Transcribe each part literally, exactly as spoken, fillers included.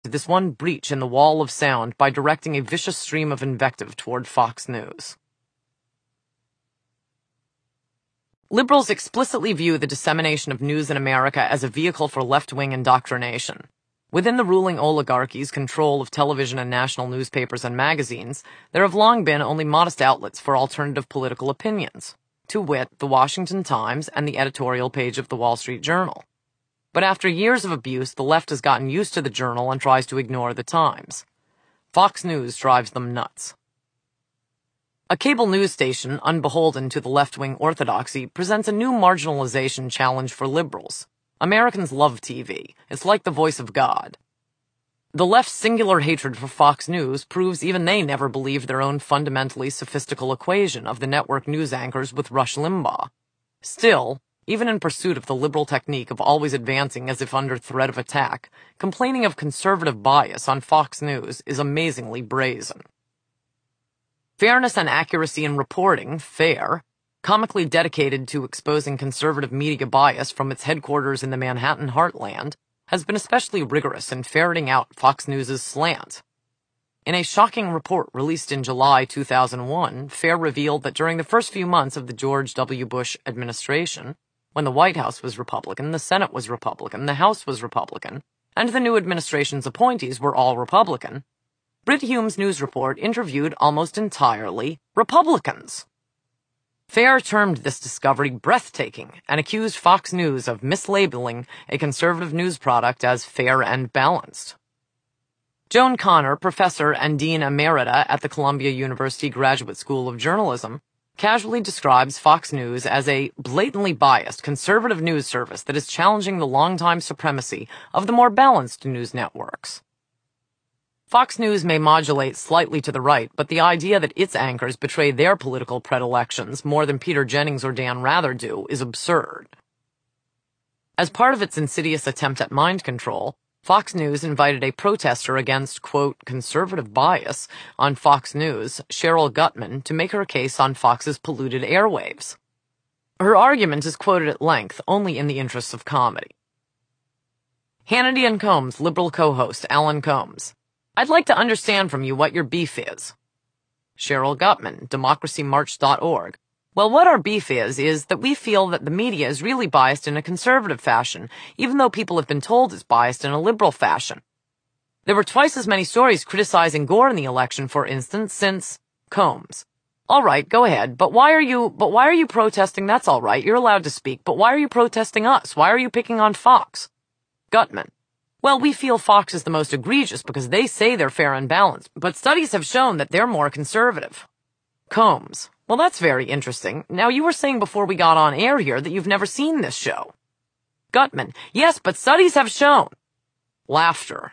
this one breach in the wall of sound by directing a vicious stream of invective toward Fox News. Liberals explicitly view the dissemination of news in America as a vehicle for left-wing indoctrination. Within the ruling oligarchy's control of television and national newspapers and magazines, there have long been only modest outlets for alternative political opinions, to wit, the Washington Times and the editorial page of the Wall Street Journal. But after years of abuse, the left has gotten used to the Journal and tries to ignore the Times. Fox News drives them nuts. A cable news station, unbeholden to the left-wing orthodoxy, presents a new marginalization challenge for liberals. Americans love T V. It's like the voice of God. The left's singular hatred for Fox News proves even they never believed their own fundamentally sophistical equation of the network news anchors with Rush Limbaugh. Still, even in pursuit of the liberal technique of always advancing as if under threat of attack, complaining of conservative bias on Fox News is amazingly brazen. Fairness and accuracy in reporting, FAIR, comically dedicated to exposing conservative media bias from its headquarters in the Manhattan heartland, has been especially rigorous in ferreting out Fox News' slant. In a shocking report released in July two thousand one, FAIR revealed that during the first few months of the George W. Bush administration, when the White House was Republican, the Senate was Republican, the House was Republican, and the new administration's appointees were all Republican, Brit Hume's news report interviewed almost entirely Republicans. FAIR termed this discovery breathtaking and accused Fox News of mislabeling a conservative news product as fair and balanced. Joan Connor, professor and dean emerita at the Columbia University Graduate School of Journalism, casually describes Fox News as a blatantly biased conservative news service that is challenging the longtime supremacy of the more balanced news networks. Fox News may modulate slightly to the right, but the idea that its anchors betray their political predilections more than Peter Jennings or Dan Rather do is absurd. As part of its insidious attempt at mind control, Fox News invited a protester against, quote, conservative bias on Fox News, Cheryl Gutman, to make her case on Fox's polluted airwaves. Her argument is quoted at length only in the interests of comedy. Hannity and Combs' liberal co-host, Alan Combs. I'd like to understand from you what your beef is. Cheryl Gutman, democracy march dot org. Well, what our beef is, is that we feel that the media is really biased in a conservative fashion, even though people have been told it's biased in a liberal fashion. There were twice as many stories criticizing Gore in the election, for instance, since Combs. All right, go ahead, but why are you, but why are you protesting? That's all right, you're allowed to speak, but why are you protesting us? Why are you picking on Fox? Gutman. Well, we feel Fox is the most egregious because they say they're fair and balanced, but studies have shown that they're more conservative. Combs. Well, that's very interesting. Now, you were saying before we got on air here that you've never seen this show. Gutman. Yes, but studies have shown. Laughter.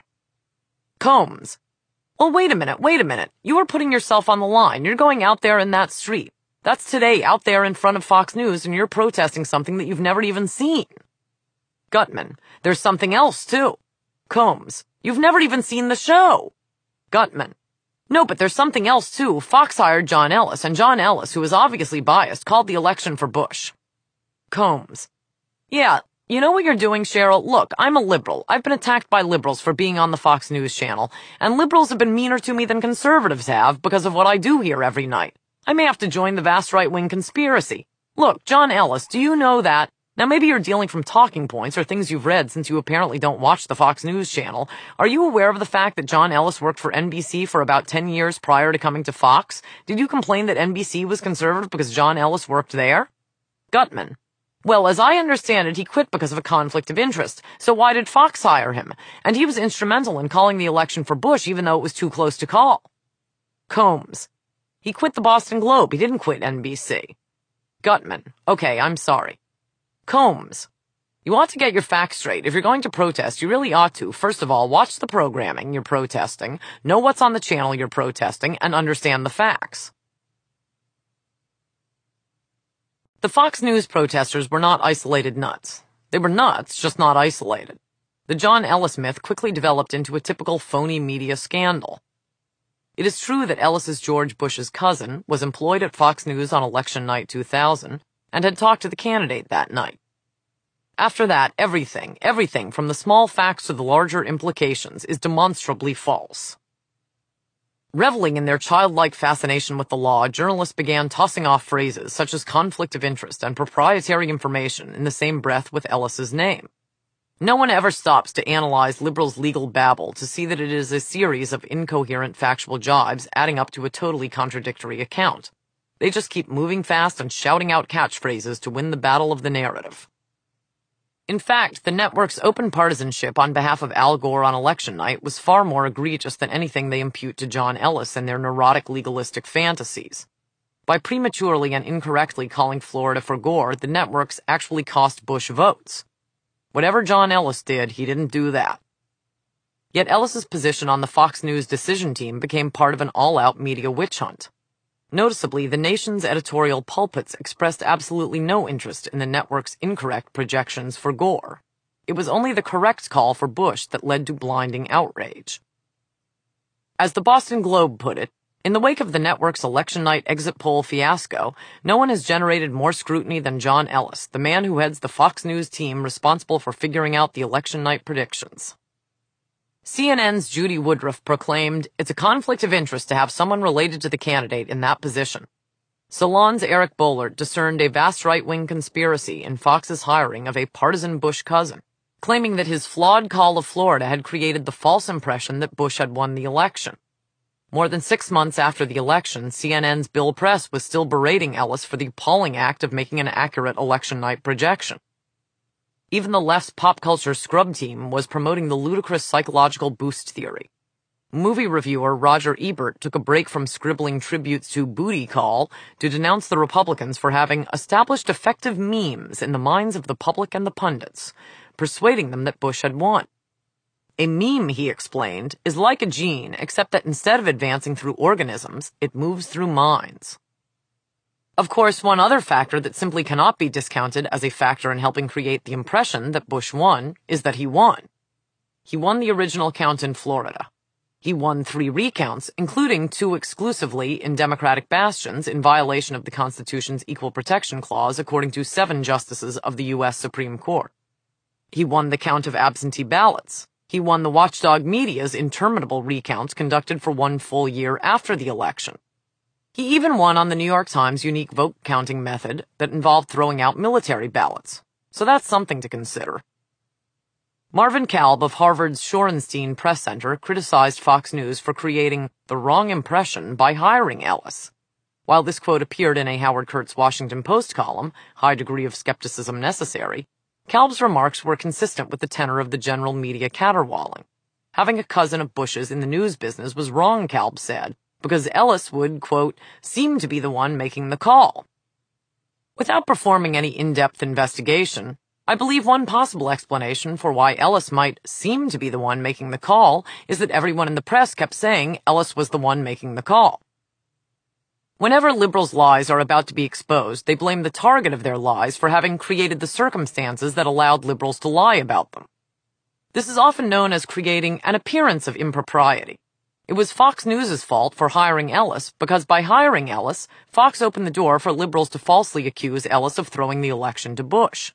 Combs. Well, wait a minute, wait a minute. You are putting yourself on the line. You're going out there in that street. That's today out there in front of Fox News, and you're protesting something that you've never even seen. Gutman. There's something else, too. Combs. You've never even seen the show. Gutman. No, but there's something else, too. Fox hired John Ellis, and John Ellis, who is obviously biased, called the election for Bush. Combs. Yeah, you know what you're doing, Cheryl? Look, I'm a liberal. I've been attacked by liberals for being on the Fox News channel, and liberals have been meaner to me than conservatives have because of what I do here every night. I may have to join the vast right-wing conspiracy. Look, John Ellis, do you know that? Now, maybe you're dealing from talking points or things you've read since you apparently don't watch the Fox News channel. Are you aware of the fact that John Ellis worked for N B C for about ten years prior to coming to Fox? Did you complain that N B C was conservative because John Ellis worked there? Gutman. Well, as I understand it, he quit because of a conflict of interest. So why did Fox hire him? And he was instrumental in calling the election for Bush, even though it was too close to call. Combs. He quit the Boston Globe. He didn't quit N B C. Gutman. Okay, I'm sorry. Combs. You ought to get your facts straight. If you're going to protest, you really ought to, first of all, watch the programming you're protesting, know what's on the channel you're protesting, and understand the facts. The Fox News protesters were not isolated nuts. They were nuts, just not isolated. The John Ellis myth quickly developed into a typical phony media scandal. It is true that Ellis's George Bush's cousin was employed at Fox News on election night two thousand, and had talked to the candidate that night. After that, everything, everything from the small facts to the larger implications is demonstrably false. Reveling in their childlike fascination with the law, journalists began tossing off phrases such as conflict of interest and proprietary information in the same breath with Ellis's name. No one ever stops to analyze liberals' legal babble to see that it is a series of incoherent factual jibes adding up to a totally contradictory account. They just keep moving fast and shouting out catchphrases to win the battle of the narrative. In fact, the network's open partisanship on behalf of Al Gore on election night was far more egregious than anything they impute to John Ellis and their neurotic legalistic fantasies. By prematurely and incorrectly calling Florida for Gore, the networks actually cost Bush votes. Whatever John Ellis did, he didn't do that. Yet Ellis's position on the Fox News decision team became part of an all-out media witch hunt. Noticeably, the nation's editorial pulpits expressed absolutely no interest in the network's incorrect projections for Gore. It was only the correct call for Bush that led to blinding outrage. As the Boston Globe put it, in the wake of the network's election night exit poll fiasco, no one has generated more scrutiny than John Ellis, the man who heads the Fox News team responsible for figuring out the election night predictions. C N N's Judy Woodruff proclaimed, "It's a conflict of interest to have someone related to the candidate in that position." Salon's Eric Boehlert discerned a vast right-wing conspiracy in Fox's hiring of a partisan Bush cousin, claiming that his flawed call of Florida had created the false impression that Bush had won the election. More than six months after the election, C N N's Bill Press was still berating Ellis for the appalling act of making an accurate election night projection. Even the left's pop culture scrub team was promoting the ludicrous psychological boost theory. Movie reviewer Roger Ebert took a break from scribbling tributes to Booty Call to denounce the Republicans for having established effective memes in the minds of the public and the pundits, persuading them that Bush had won. A meme, he explained, is like a gene, except that instead of advancing through organisms, it moves through minds. Of course, one other factor that simply cannot be discounted as a factor in helping create the impression that Bush won is that he won. He won the original count in Florida. He won three recounts, including two exclusively in Democratic bastions in violation of the Constitution's Equal Protection Clause, according to seven justices of the U S Supreme Court. He won the count of absentee ballots. He won the watchdog media's interminable recounts conducted for one full year after the election. He even won on the New York Times' unique vote counting method that involved throwing out military ballots. So that's something to consider. Marvin Kalb of Harvard's Shorenstein Press Center criticized Fox News for creating the wrong impression by hiring Ellis. While this quote appeared in a Howard Kurtz Washington Post column, High Degree of Skepticism Necessary, Kalb's remarks were consistent with the tenor of the general media caterwauling. Having a cousin of Bush's in the news business was wrong, Kalb said, because Ellis would, quote, seem to be the one making the call. Without performing any in-depth investigation, I believe one possible explanation for why Ellis might seem to be the one making the call is that everyone in the press kept saying Ellis was the one making the call. Whenever liberals' lies are about to be exposed, they blame the target of their lies for having created the circumstances that allowed liberals to lie about them. This is often known as creating an appearance of impropriety. It was Fox News' fault for hiring Ellis because by hiring Ellis, Fox opened the door for liberals to falsely accuse Ellis of throwing the election to Bush.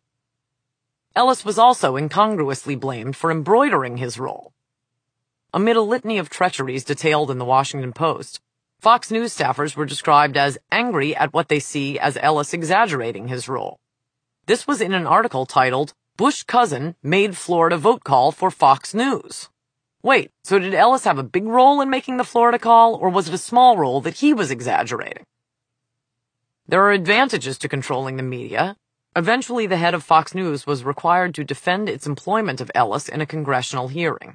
Ellis was also incongruously blamed for embroidering his role. Amid a litany of treacheries detailed in the Washington Post, Fox News staffers were described as angry at what they see as Ellis exaggerating his role. This was in an article titled, "Bush Cousin Made Florida Vote Call for Fox News." Wait, so did Ellis have a big role in making the Florida call, or was it a small role that he was exaggerating? There are advantages to controlling the media. Eventually, the head of Fox News was required to defend its employment of Ellis in a congressional hearing.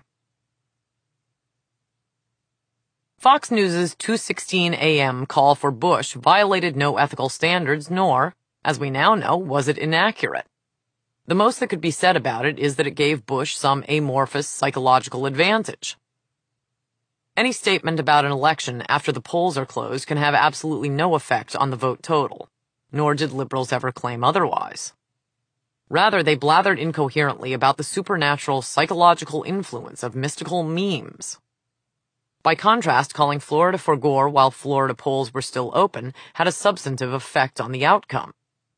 Fox News' two sixteen a m call for Bush violated no ethical standards, nor, as we now know, was it inaccurate. The most that could be said about it is that it gave Bush some amorphous psychological advantage. Any statement about an election after the polls are closed can have absolutely no effect on the vote total, nor did liberals ever claim otherwise. Rather, they blathered incoherently about the supernatural psychological influence of mystical memes. By contrast, calling Florida for Gore while Florida polls were still open had a substantive effect on the outcome.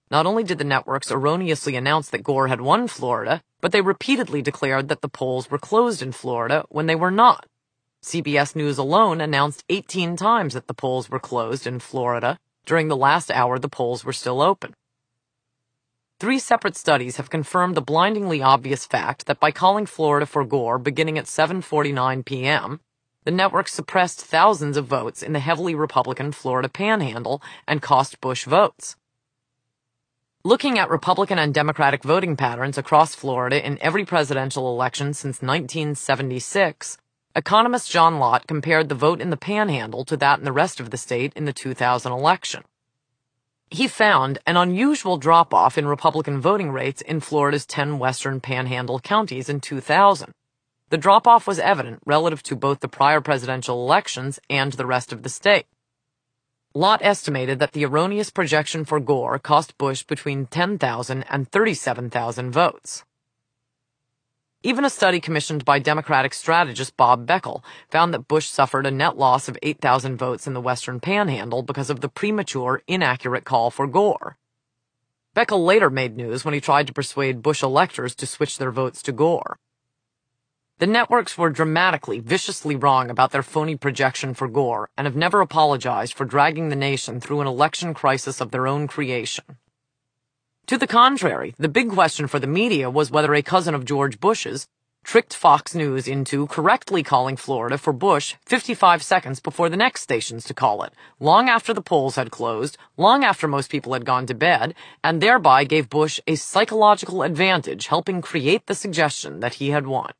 Not only did the networks erroneously announce that Gore had won Florida, but they repeatedly declared that the polls were closed in Florida when they were not. C B S News alone announced eighteen times that the polls were closed in Florida during the last hour the polls were still open. Three separate studies have confirmed the blindingly obvious fact that by calling Florida for Gore beginning at seven forty-nine p m, the network suppressed thousands of votes in the heavily Republican Florida panhandle and cost Bush votes. Looking at Republican and Democratic voting patterns across Florida in every presidential election since nineteen seventy-six, economist John Lott compared the vote in the panhandle to that in the rest of the state in the two thousand election. He found an unusual drop-off in Republican voting rates in Florida's ten western panhandle counties in two thousand. The drop-off was evident relative to both the prior presidential elections and the rest of the state. Lott estimated that the erroneous projection for Gore cost Bush between ten thousand and thirty-seven thousand votes. Even a study commissioned by Democratic strategist Bob Beckel found that Bush suffered a net loss of eight thousand votes in the Western Panhandle because of the premature, inaccurate call for Gore. Beckel later made news when he tried to persuade Bush electors to switch their votes to Gore. The networks were dramatically, viciously wrong about their phony projection for Gore and have never apologized for dragging the nation through an election crisis of their own creation. To the contrary, the big question for the media was whether a cousin of George Bush's tricked Fox News into correctly calling Florida for Bush fifty-five seconds before the next stations to call it, long after the polls had closed, long after most people had gone to bed, and thereby gave Bush a psychological advantage, helping create the suggestion that he had won.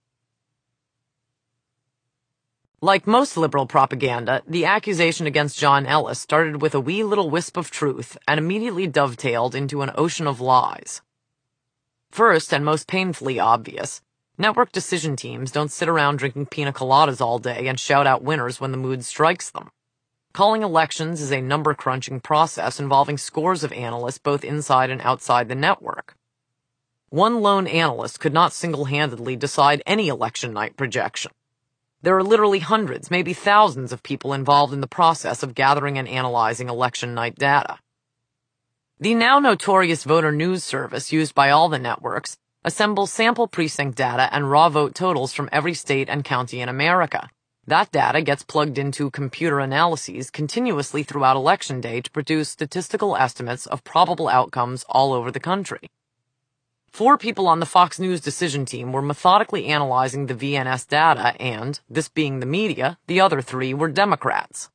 Like most liberal propaganda, the accusation against John Ellis started with a wee little wisp of truth and immediately dovetailed into an ocean of lies. First, and most painfully obvious, network decision teams don't sit around drinking pina coladas all day and shout out winners when the mood strikes them. Calling elections is a number-crunching process involving scores of analysts both inside and outside the network. One lone analyst could not single-handedly decide any election night projection. There are literally hundreds, maybe thousands of people involved in the process of gathering and analyzing election night data. The now notorious voter news service used by all the networks assembles sample precinct data and raw vote totals from every state and county in America. That data gets plugged into computer analyses continuously throughout election day to produce statistical estimates of probable outcomes all over the country. Four people on the Fox News decision team were methodically analyzing the V N S data and, this being the media, the other three were Democrats.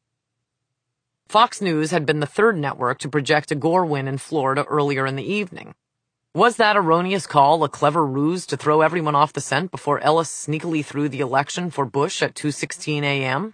Fox News had been the third network to project a Gore win in Florida earlier in the evening. Was that erroneous call a clever ruse to throw everyone off the scent before Ellis sneakily threw the election for Bush at two sixteen a m?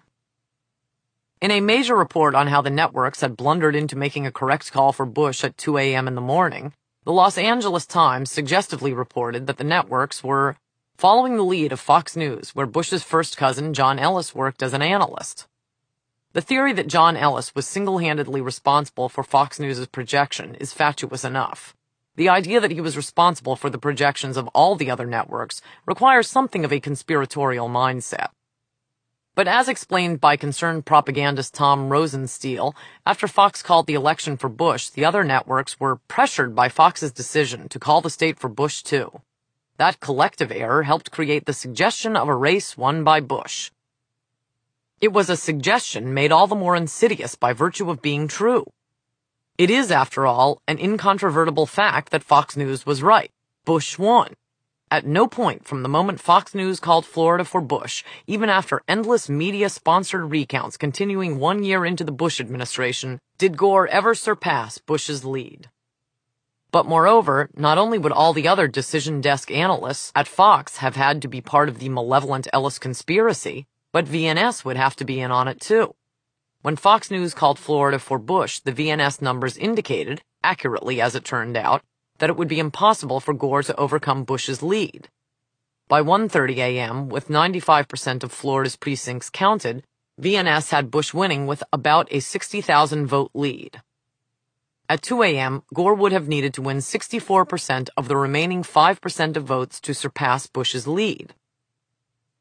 In a major report on how the networks had blundered into making a correct call for Bush at two a m in the morning, the Los Angeles Times suggestively reported that the networks were following the lead of Fox News, where Bush's first cousin, John Ellis, worked as an analyst. The theory that John Ellis was single-handedly responsible for Fox News' projection is fatuous enough. The idea that he was responsible for the projections of all the other networks requires something of a conspiratorial mindset. But as explained by concerned propagandist Tom Rosenstiel, after Fox called the election for Bush, the other networks were pressured by Fox's decision to call the state for Bush too. That collective error helped create the suggestion of a race won by Bush. It was a suggestion made all the more insidious by virtue of being true. It is, after all, an incontrovertible fact that Fox News was right. Bush won. At no point from the moment Fox News called Florida for Bush, even after endless media-sponsored recounts continuing one year into the Bush administration, did Gore ever surpass Bush's lead. But moreover, not only would all the other decision desk analysts at Fox have had to be part of the malevolent Ellis conspiracy, but V N S would have to be in on it too. When Fox News called Florida for Bush, the V N S numbers indicated, accurately as it turned out, that it would be impossible for Gore to overcome Bush's lead. By one thirty a m, with ninety-five percent of Florida's precincts counted, V N S had Bush winning with about a sixty thousand vote lead. At two a m, Gore would have needed to win sixty-four percent of the remaining five percent of votes to surpass Bush's lead.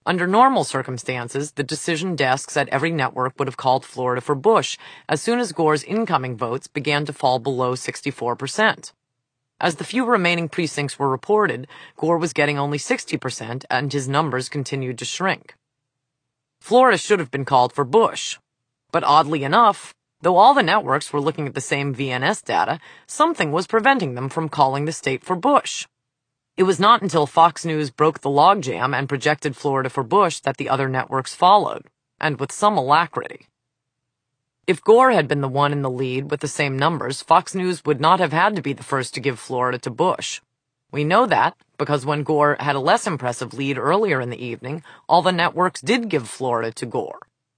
Under normal circumstances, the decision desks at every network would have called Florida for Bush as soon as Gore's incoming votes began to fall below sixty-four percent. As the few remaining precincts were reported, Gore was getting only sixty percent, and his numbers continued to shrink. Florida should have been called for Bush. But oddly enough, though all the networks were looking at the same V N S data, something was preventing them from calling the state for Bush. It was not until Fox News broke the logjam and projected Florida for Bush that the other networks followed, and with some alacrity. If Gore had been the one in the lead with the same numbers, Fox News would not have had to be the first to give Florida to Bush. We know that because when Gore had a less impressive lead earlier in the evening, all the networks did give Florida to Gore.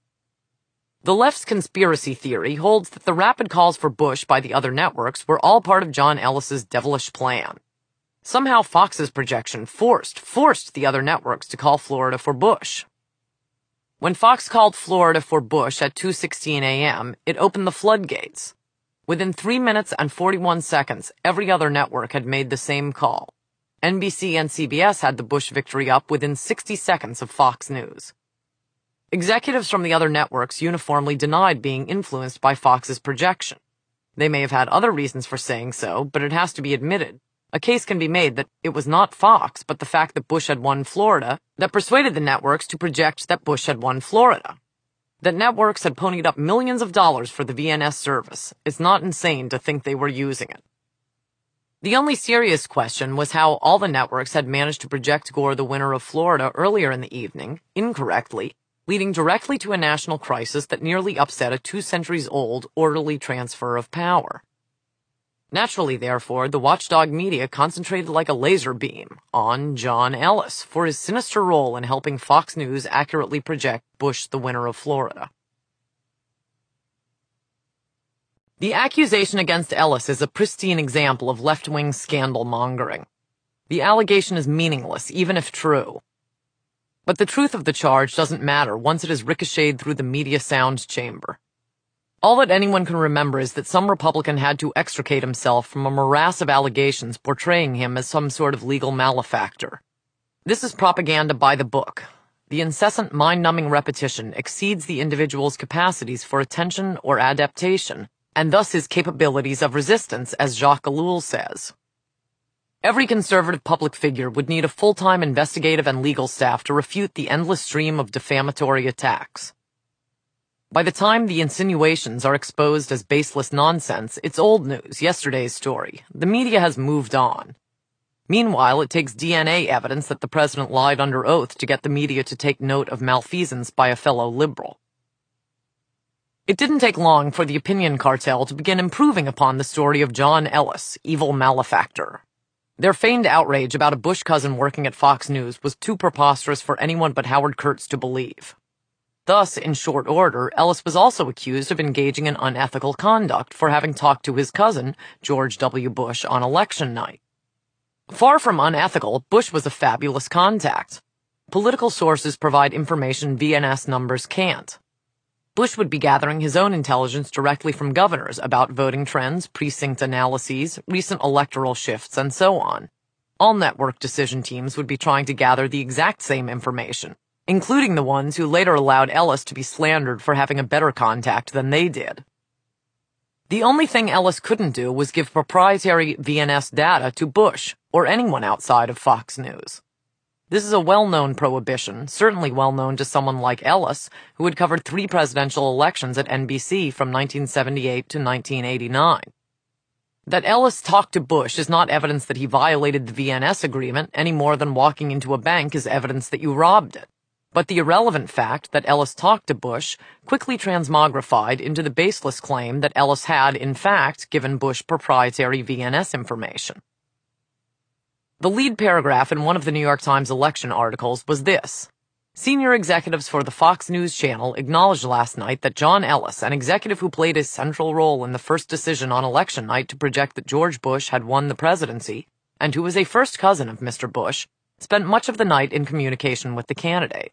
The left's conspiracy theory holds that the rapid calls for Bush by the other networks were all part of John Ellis's devilish plan. Somehow Fox's projection forced, forced the other networks to call Florida for Bush. When Fox called Florida for Bush at two sixteen a m, it opened the floodgates. Within three minutes and forty-one seconds, every other network had made the same call. N B C and C B S had the Bush victory up within sixty seconds of Fox News. Executives from the other networks uniformly denied being influenced by Fox's projection. They may have had other reasons for saying so, but it has to be admitted. A case can be made that it was not Fox, but the fact that Bush had won Florida, that persuaded the networks to project that Bush had won Florida. That networks had ponied up millions of dollars for the V N S service. It's not insane to think they were using it. The only serious question was how all the networks had managed to project Gore the winner of Florida earlier in the evening, incorrectly, leading directly to a national crisis that nearly upset a two centuries old, orderly transfer of power. Naturally, therefore, the watchdog media concentrated like a laser beam on John Ellis for his sinister role in helping Fox News accurately project Bush the winner of Florida. The accusation against Ellis is a pristine example of left-wing scandal-mongering. The allegation is meaningless, even if true. But the truth of the charge doesn't matter once it is ricocheted through the media sound chamber. All that anyone can remember is that some Republican had to extricate himself from a morass of allegations portraying him as some sort of legal malefactor. This is propaganda by the book. The incessant mind-numbing repetition exceeds the individual's capacities for attention or adaptation, and thus his capabilities of resistance, as Jacques Ellul says. Every conservative public figure would need a full-time investigative and legal staff to refute the endless stream of defamatory attacks. By the time the insinuations are exposed as baseless nonsense, it's old news, yesterday's story. The media has moved on. Meanwhile, it takes D N A evidence that the president lied under oath to get the media to take note of malfeasance by a fellow liberal. It didn't take long for the opinion cartel to begin improving upon the story of John Ellis, evil malefactor. Their feigned outrage about a Bush cousin working at Fox News was too preposterous for anyone but Howard Kurtz to believe. Thus, in short order, Ellis was also accused of engaging in unethical conduct for having talked to his cousin, George W. Bush, on election night. Far from unethical, Bush was a fabulous contact. Political sources provide information V N S numbers can't. Bush would be gathering his own intelligence directly from governors about voting trends, precinct analyses, recent electoral shifts, and so on. All network decision teams would be trying to gather the exact same information, including the ones who later allowed Ellis to be slandered for having a better contact than they did. The only thing Ellis couldn't do was give proprietary V N S data to Bush or anyone outside of Fox News. This is a well-known prohibition, certainly well-known to someone like Ellis, who had covered three presidential elections at N B C from nineteen seventy-eight to nineteen eighty-nine. That Ellis talked to Bush is not evidence that he violated the V N S agreement any more than walking into a bank is evidence that you robbed it. But the irrelevant fact that Ellis talked to Bush quickly transmogrified into the baseless claim that Ellis had, in fact, given Bush proprietary V N S information. The lead paragraph in one of the New York Times election articles was this: Senior executives for the Fox News channel acknowledged last night that John Ellis, an executive who played a central role in the first decision on election night to project that George Bush had won the presidency, and who was a first cousin of Mister Bush, spent much of the night in communication with the candidate.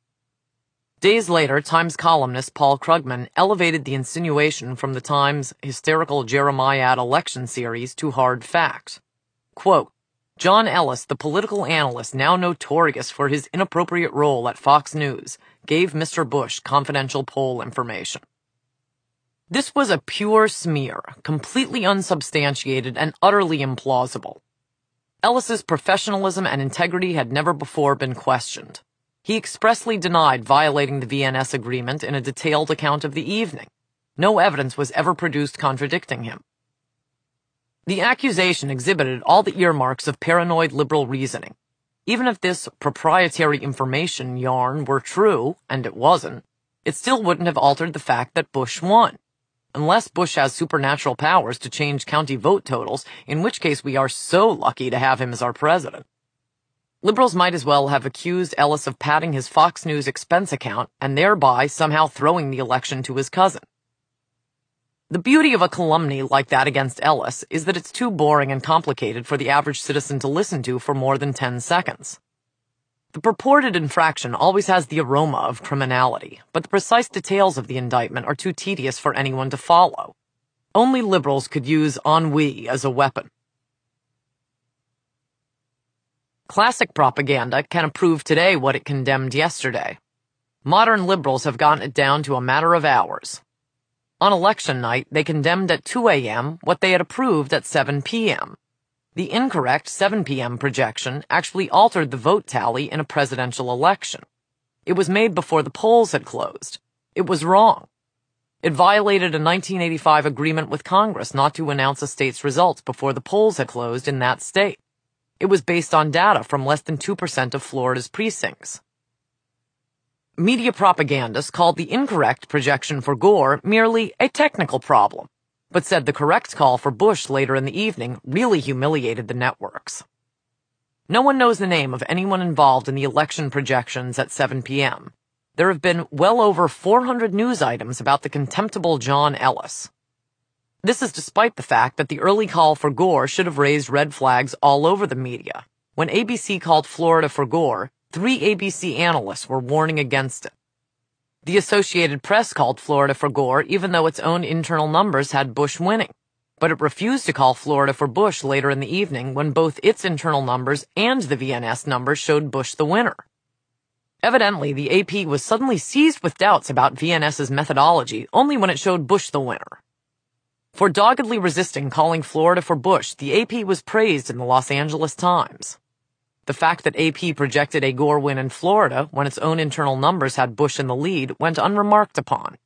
Days later, Times columnist Paul Krugman elevated the insinuation from the Times' hysterical Jeremiad election series to hard fact. Quote, John Ellis, the political analyst now notorious for his inappropriate role at Fox News, gave Mister Bush confidential poll information. This was a pure smear, completely unsubstantiated and utterly implausible. Ellis's professionalism and integrity had never before been questioned. He expressly denied violating the V N S agreement in a detailed account of the evening. No evidence was ever produced contradicting him. The accusation exhibited all the earmarks of paranoid liberal reasoning. Even if this proprietary information yarn were true, and it wasn't, it still wouldn't have altered the fact that Bush won. Unless Bush has supernatural powers to change county vote totals, in which case we are so lucky to have him as our president. Liberals might as well have accused Ellis of padding his Fox News expense account and thereby somehow throwing the election to his cousin. The beauty of a calumny like that against Ellis is that it's too boring and complicated for the average citizen to listen to for more than ten seconds. The purported infraction always has the aroma of criminality, but the precise details of the indictment are too tedious for anyone to follow. Only liberals could use ennui as a weapon. Classic propaganda can approve today what it condemned yesterday. Modern liberals have gotten it down to a matter of hours. On election night, they condemned at two a m what they had approved at seven p m The incorrect seven p m projection actually altered the vote tally in a presidential election. It was made before the polls had closed. It was wrong. It violated a nineteen eighty-five agreement with Congress not to announce a state's results before the polls had closed in that state. It was based on data from less than two percent of Florida's precincts. Media propagandists called the incorrect projection for Gore merely a technical problem, but said the correct call for Bush later in the evening really humiliated the networks. No one knows the name of anyone involved in the election projections at seven p m There have been well over four hundred news items about the contemptible John Ellis. This is despite the fact that the early call for Gore should have raised red flags all over the media. When A B C called Florida for Gore, three A B C analysts were warning against it. The Associated Press called Florida for Gore even though its own internal numbers had Bush winning, but it refused to call Florida for Bush later in the evening when both its internal numbers and the V N S numbers showed Bush the winner. Evidently, the A P was suddenly seized with doubts about VNS's methodology only when it showed Bush the winner. For doggedly resisting calling Florida for Bush, the A P was praised in the Los Angeles Times. The fact that A P projected a Gore win in Florida when its own internal numbers had Bush in the lead went unremarked upon.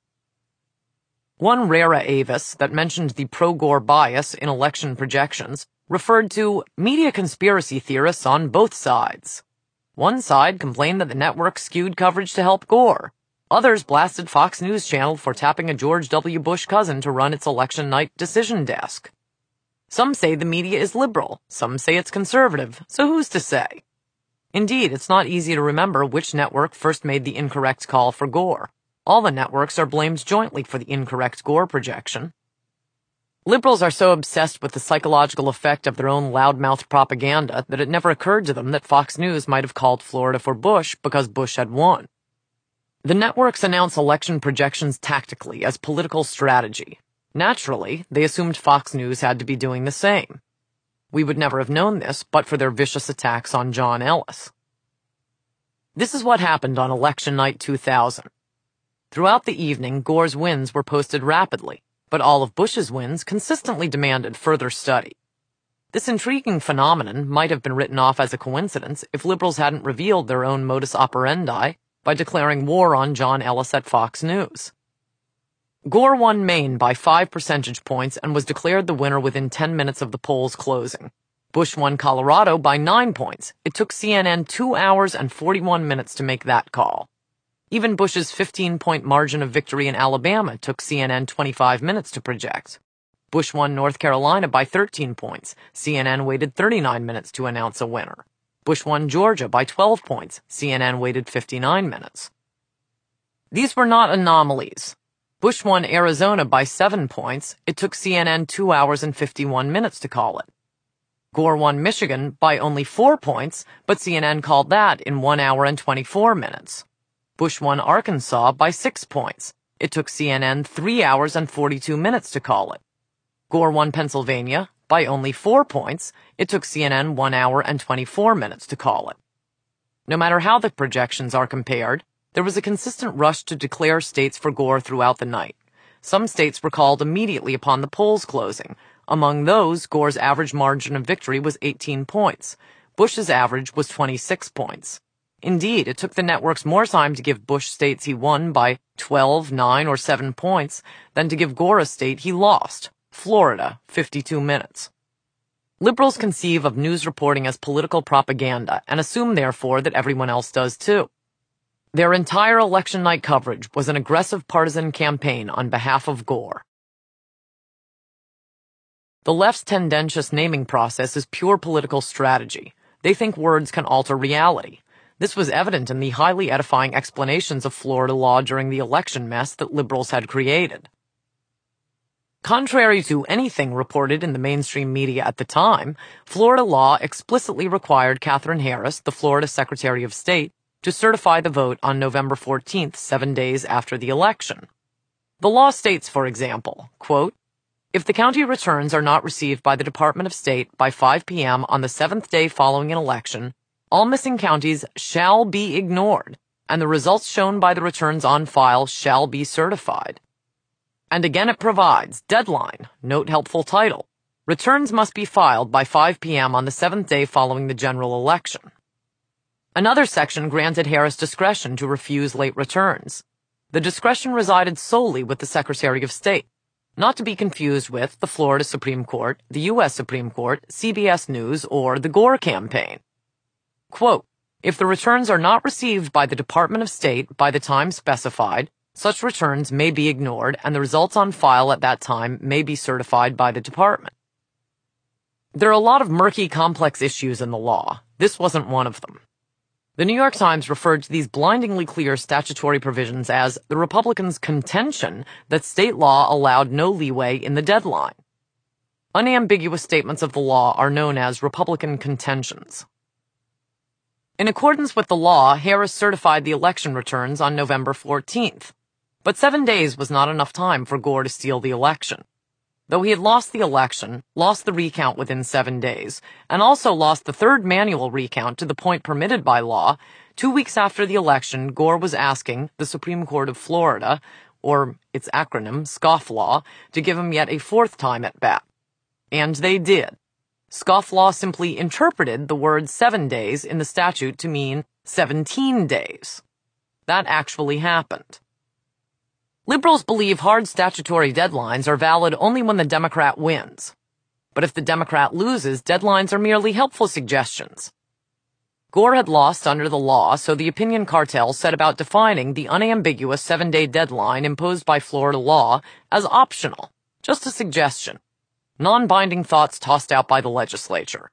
One rara avis that mentioned the pro-Gore bias in election projections referred to media conspiracy theorists on both sides. One side complained that the network skewed coverage to help Gore. Others blasted Fox News Channel for tapping a George W. Bush cousin to run its election night decision desk. Some say the media is liberal, some say it's conservative, so who's to say? Indeed, it's not easy to remember which network first made the incorrect call for Gore. All the networks are blamed jointly for the incorrect Gore projection. Liberals are so obsessed with the psychological effect of their own loudmouthed propaganda that it never occurred to them that Fox News might have called Florida for Bush because Bush had won. The networks announce election projections tactically as political strategy. Naturally, they assumed Fox News had to be doing the same. We would never have known this but for their vicious attacks on John Ellis. This is what happened on election night two thousand. Throughout the evening, Gore's wins were posted rapidly, but all of Bush's wins consistently demanded further study. This intriguing phenomenon might have been written off as a coincidence if liberals hadn't revealed their own modus operandi by declaring war on John Ellis at Fox News. Gore won Maine by five percentage points and was declared the winner within ten minutes of the polls closing. Bush won Colorado by nine points. It took C N N two hours and forty-one minutes to make that call. Even Bush's fifteen-point margin of victory in Alabama took C N N twenty-five minutes to project. Bush won North Carolina by thirteen points. C N N waited thirty-nine minutes to announce a winner. Bush won Georgia by twelve points. C N N waited fifty-nine minutes. These were not anomalies. Bush won Arizona by seven points. It took C N N two hours and fifty-one minutes to call it. Gore won Michigan by only four points, but C N N called that in one hour and twenty-four minutes. Bush won Arkansas by six points. It took C N N three hours and forty-two minutes to call it. Gore won Pennsylvania by only four points, it took C N N one hour and twenty-four minutes to call it. No matter how the projections are compared, there was a consistent rush to declare states for Gore throughout the night. Some states were called immediately upon the polls closing. Among those, Gore's average margin of victory was eighteen points. Bush's average was twenty-six points. Indeed, it took the networks more time to give Bush states he won by twelve, nine, or seven points than to give Gore a state he lost, Florida, fifty-two minutes. Liberals conceive of news reporting as political propaganda and assume, therefore, that everyone else does too. Their entire election night coverage was an aggressive partisan campaign on behalf of Gore. The left's tendentious naming process is pure political strategy. They think words can alter reality. This was evident in the highly edifying explanations of Florida law during the election mess that liberals had created. Contrary to anything reported in the mainstream media at the time, Florida law explicitly required Katherine Harris, the Florida Secretary of State, to certify the vote on November fourteenth, seven days after the election. The law states, for example, quote, "If the county returns are not received by the Department of State by five p m on the seventh day following an election, all missing counties shall be ignored, and the results shown by the returns on file shall be certified." And again it provides, deadline, note helpful title, returns must be filed by five p m on the seventh day following the general election. Another section granted Harris discretion to refuse late returns. The discretion resided solely with the Secretary of State, not to be confused with the Florida Supreme Court, the U S Supreme Court, C B S News, or the Gore campaign. Quote, "If the returns are not received by the Department of State by the time specified, such returns may be ignored and the results on file at that time may be certified by the department." There are a lot of murky, complex issues in the law. This wasn't one of them. The New York Times referred to these blindingly clear statutory provisions as the Republicans' contention that state law allowed no leeway in the deadline. Unambiguous statements of the law are known as Republican contentions. In accordance with the law, Harris certified the election returns on November fourteenth. But seven days was not enough time for Gore to steal the election. Though he had lost the election, lost the recount within seven days, and also lost the third manual recount to the point permitted by law, two weeks after the election, Gore was asking the Supreme Court of Florida, or its acronym, scofflaw, to give him yet a fourth time at bat. And they did. Scofflaw simply interpreted the word seven days in the statute to mean seventeen days. That actually happened. Liberals believe hard statutory deadlines are valid only when the Democrat wins. But if the Democrat loses, deadlines are merely helpful suggestions. Gore had lost under the law, so the opinion cartel set about defining the unambiguous seven-day deadline imposed by Florida law as optional, just a suggestion, non-binding thoughts tossed out by the legislature.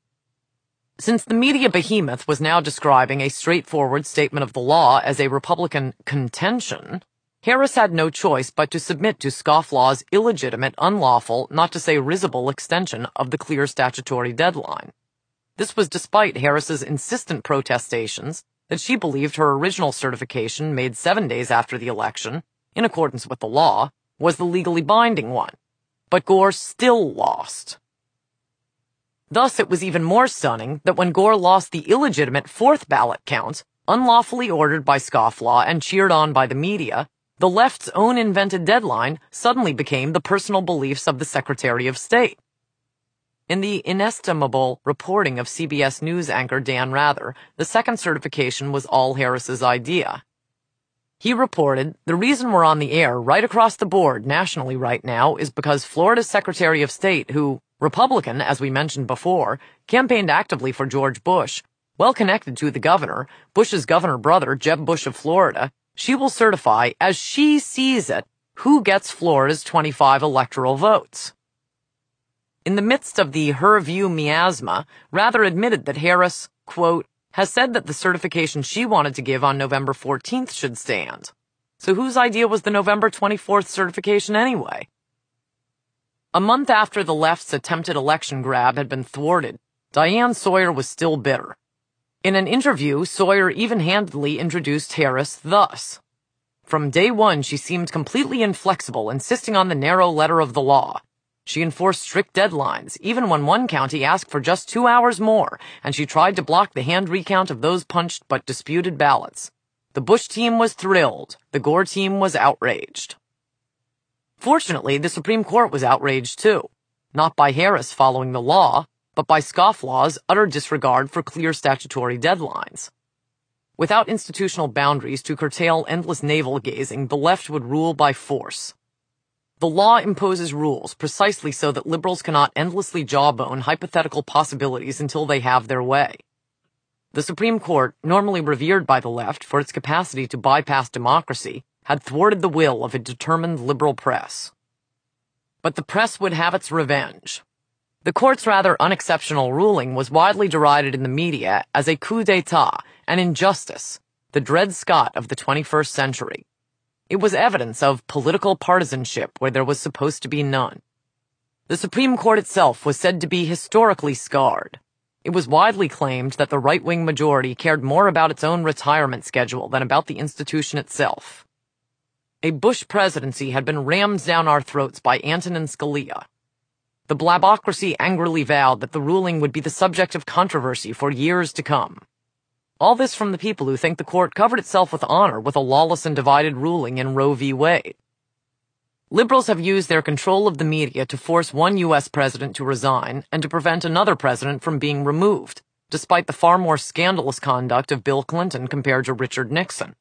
Since the media behemoth was now describing a straightforward statement of the law as a Republican contention, Harris had no choice but to submit to scofflaw's illegitimate, unlawful, not to say risible extension of the clear statutory deadline. This was despite Harris's insistent protestations that she believed her original certification made seven days after the election, in accordance with the law, was the legally binding one. But Gore still lost. Thus, it was even more stunning that when Gore lost the illegitimate fourth ballot count, unlawfully ordered by scofflaw and cheered on by the media, the left's own invented deadline suddenly became the personal beliefs of the Secretary of State. In the inestimable reporting of C B S News anchor Dan Rather, the second certification was all Harris's idea. He reported, "The reason we're on the air right across the board nationally right now is because Florida's Secretary of State, who, Republican, as we mentioned before, campaigned actively for George Bush, well connected to the governor, Bush's governor brother, Jeb Bush of Florida, she will certify, as she sees it, who gets Florida's twenty-five electoral votes." In the midst of the her view miasma, Rather admitted that Harris, quote, has said that the certification she wanted to give on November fourteenth should stand. So whose idea was the November twenty-fourth certification anyway? A month after the left's attempted election grab had been thwarted, Diane Sawyer was still bitter. In an interview, Sawyer even-handedly introduced Harris thus. From day one, she seemed completely inflexible, insisting on the narrow letter of the law. She enforced strict deadlines, even when one county asked for just two hours more, and she tried to block the hand recount of those punched but disputed ballots. The Bush team was thrilled. The Gore team was outraged. Fortunately, the Supreme Court was outraged too, not by Harris following the law, but by scofflaw's utter disregard for clear statutory deadlines. Without institutional boundaries to curtail endless navel-gazing, the left would rule by force. The law imposes rules precisely so that liberals cannot endlessly jawbone hypothetical possibilities until they have their way. The Supreme Court, normally revered by the left for its capacity to bypass democracy, had thwarted the will of a determined liberal press. But the press would have its revenge. The court's rather unexceptional ruling was widely derided in the media as a coup d'etat, an injustice, the Dred Scott of the twenty-first century. It was evidence of political partisanship where there was supposed to be none. The Supreme Court itself was said to be historically scarred. It was widely claimed that the right-wing majority cared more about its own retirement schedule than about the institution itself. A Bush presidency had been rammed down our throats by Antonin Scalia. The blabocracy angrily vowed that the ruling would be the subject of controversy for years to come. All this from the people who think the court covered itself with honor with a lawless and divided ruling in Roe v. Wade. Liberals have used their control of the media to force one U S president to resign and to prevent another president from being removed, despite the far more scandalous conduct of Bill Clinton compared to Richard Nixon.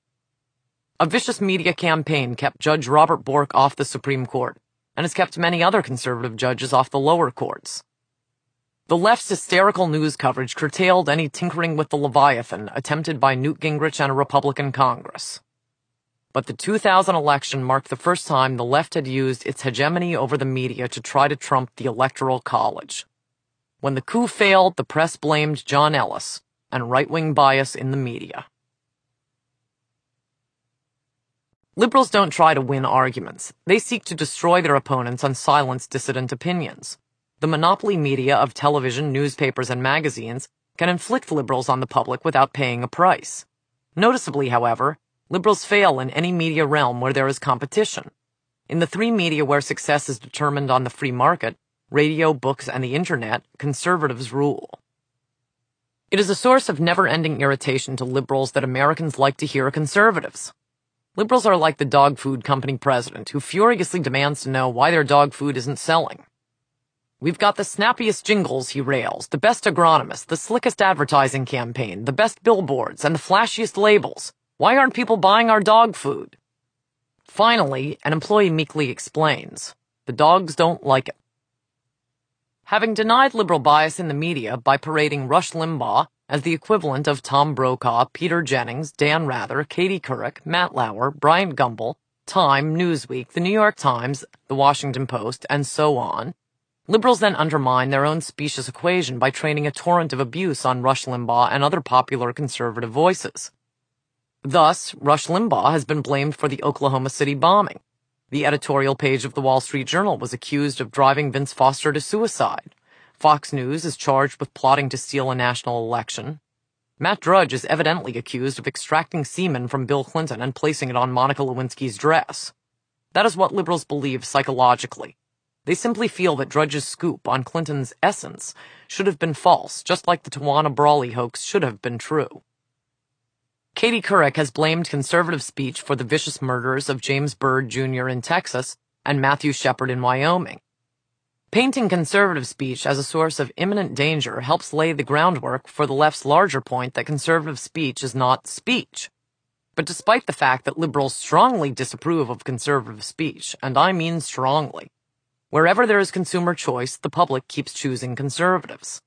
A vicious media campaign kept Judge Robert Bork off the Supreme Court, and has kept many other conservative judges off the lower courts. The left's hysterical news coverage curtailed any tinkering with the Leviathan attempted by Newt Gingrich and a Republican Congress. But the two thousand election marked the first time the left had used its hegemony over the media to try to trump the Electoral College. When the coup failed, the press blamed John Ellis and right-wing bias in the media. Liberals don't try to win arguments. They seek to destroy their opponents and silence dissident opinions. The monopoly media of television, newspapers, and magazines can inflict liberals on the public without paying a price. Noticeably, however, liberals fail in any media realm where there is competition. In the three media where success is determined on the free market, radio, books, and the internet, conservatives rule. It is a source of never-ending irritation to liberals that Americans like to hear conservatives. Liberals are like the dog food company president who furiously demands to know why their dog food isn't selling. We've got the snappiest jingles, he rails, the best agronomists, the slickest advertising campaign, the best billboards, and the flashiest labels. Why aren't people buying our dog food? Finally, an employee meekly explains, the dogs don't like it. Having denied liberal bias in the media by parading Rush Limbaugh as the equivalent of Tom Brokaw, Peter Jennings, Dan Rather, Katie Couric, Matt Lauer, Bryant Gumbel, Time, Newsweek, The New York Times, The Washington Post, and so on, liberals then undermine their own specious equation by training a torrent of abuse on Rush Limbaugh and other popular conservative voices. Thus, Rush Limbaugh has been blamed for the Oklahoma City bombing. The editorial page of the Wall Street Journal was accused of driving Vince Foster to suicide. Fox News is charged with plotting to steal a national election. Matt Drudge is evidently accused of extracting semen from Bill Clinton and placing it on Monica Lewinsky's dress. That is what liberals believe psychologically. They simply feel that Drudge's scoop on Clinton's essence should have been false, just like the Tawana Brawley hoax should have been true. Katie Couric has blamed conservative speech for the vicious murders of James Byrd Junior in Texas and Matthew Shepard in Wyoming. Painting conservative speech as a source of imminent danger helps lay the groundwork for the left's larger point that conservative speech is not speech. But despite the fact that liberals strongly disapprove of conservative speech, and I mean strongly, wherever there is consumer choice, the public keeps choosing conservatives.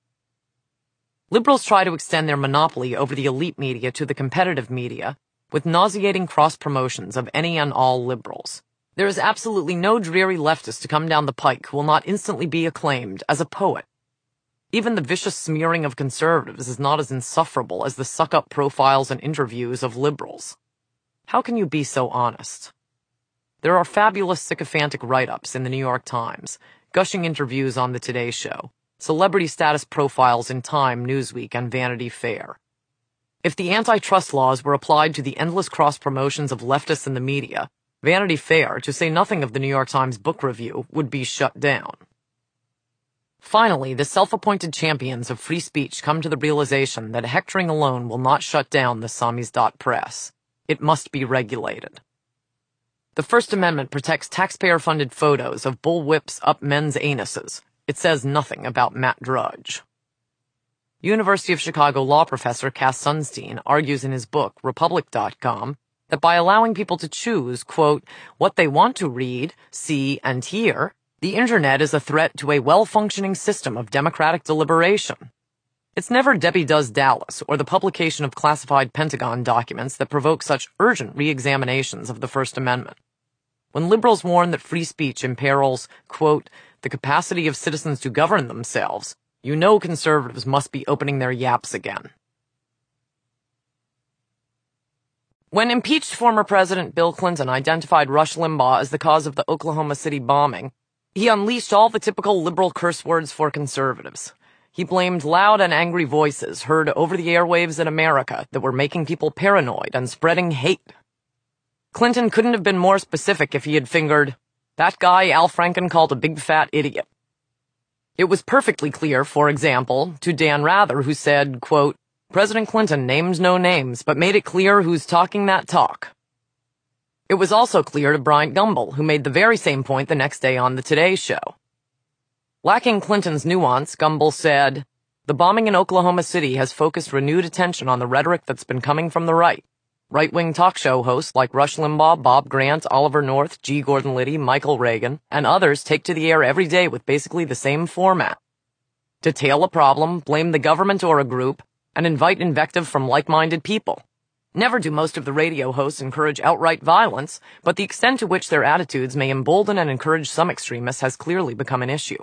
Liberals try to extend their monopoly over the elite media to the competitive media with nauseating cross-promotions of any and all liberals. There is absolutely no dreary leftist to come down the pike who will not instantly be acclaimed as a poet. Even the vicious smearing of conservatives is not as insufferable as the suck-up profiles and interviews of liberals. How can you be so honest? There are fabulous sycophantic write-ups in the New York Times, gushing interviews on the Today Show, celebrity status profiles in Time, Newsweek, and Vanity Fair. If the antitrust laws were applied to the endless cross-promotions of leftists in the media, Vanity Fair, to say nothing of the New York Times Book Review, would be shut down. Finally, the self-appointed champions of free speech come to the realization that hectoring alone will not shut down the Samizdat press. It must be regulated. The First Amendment protects taxpayer-funded photos of bullwhips up men's anuses. It says nothing about Matt Drudge. University of Chicago law professor Cass Sunstein argues in his book, Republic dot com, that by allowing people to choose, quote, what they want to read, see, and hear, the internet is a threat to a well-functioning system of democratic deliberation. It's never Debbie Does Dallas or the publication of classified Pentagon documents that provoke such urgent re-examinations of the First Amendment. When liberals warn that free speech imperils, quote, the capacity of citizens to govern themselves, you know conservatives must be opening their yaps again. When impeached former President Bill Clinton identified Rush Limbaugh as the cause of the Oklahoma City bombing, he unleashed all the typical liberal curse words for conservatives. He blamed loud and angry voices heard over the airwaves in America that were making people paranoid and spreading hate. Clinton couldn't have been more specific if he had fingered, that guy Al Franken called a big fat idiot. It was perfectly clear, for example, to Dan Rather, who said, quote, President Clinton named no names, but made it clear who's talking that talk. It was also clear to Bryant Gumbel, who made the very same point the next day on the Today Show. Lacking Clinton's nuance, Gumbel said, the bombing in Oklahoma City has focused renewed attention on the rhetoric that's been coming from the right. Right-wing talk show hosts like Rush Limbaugh, Bob Grant, Oliver North, G. Gordon Liddy, Michael Reagan, and others take to the air every day with basically the same format. Detail a problem, blame the government or a group, and invite invective from like-minded people. Never do most of the radio hosts encourage outright violence, but the extent to which their attitudes may embolden and encourage some extremists has clearly become an issue.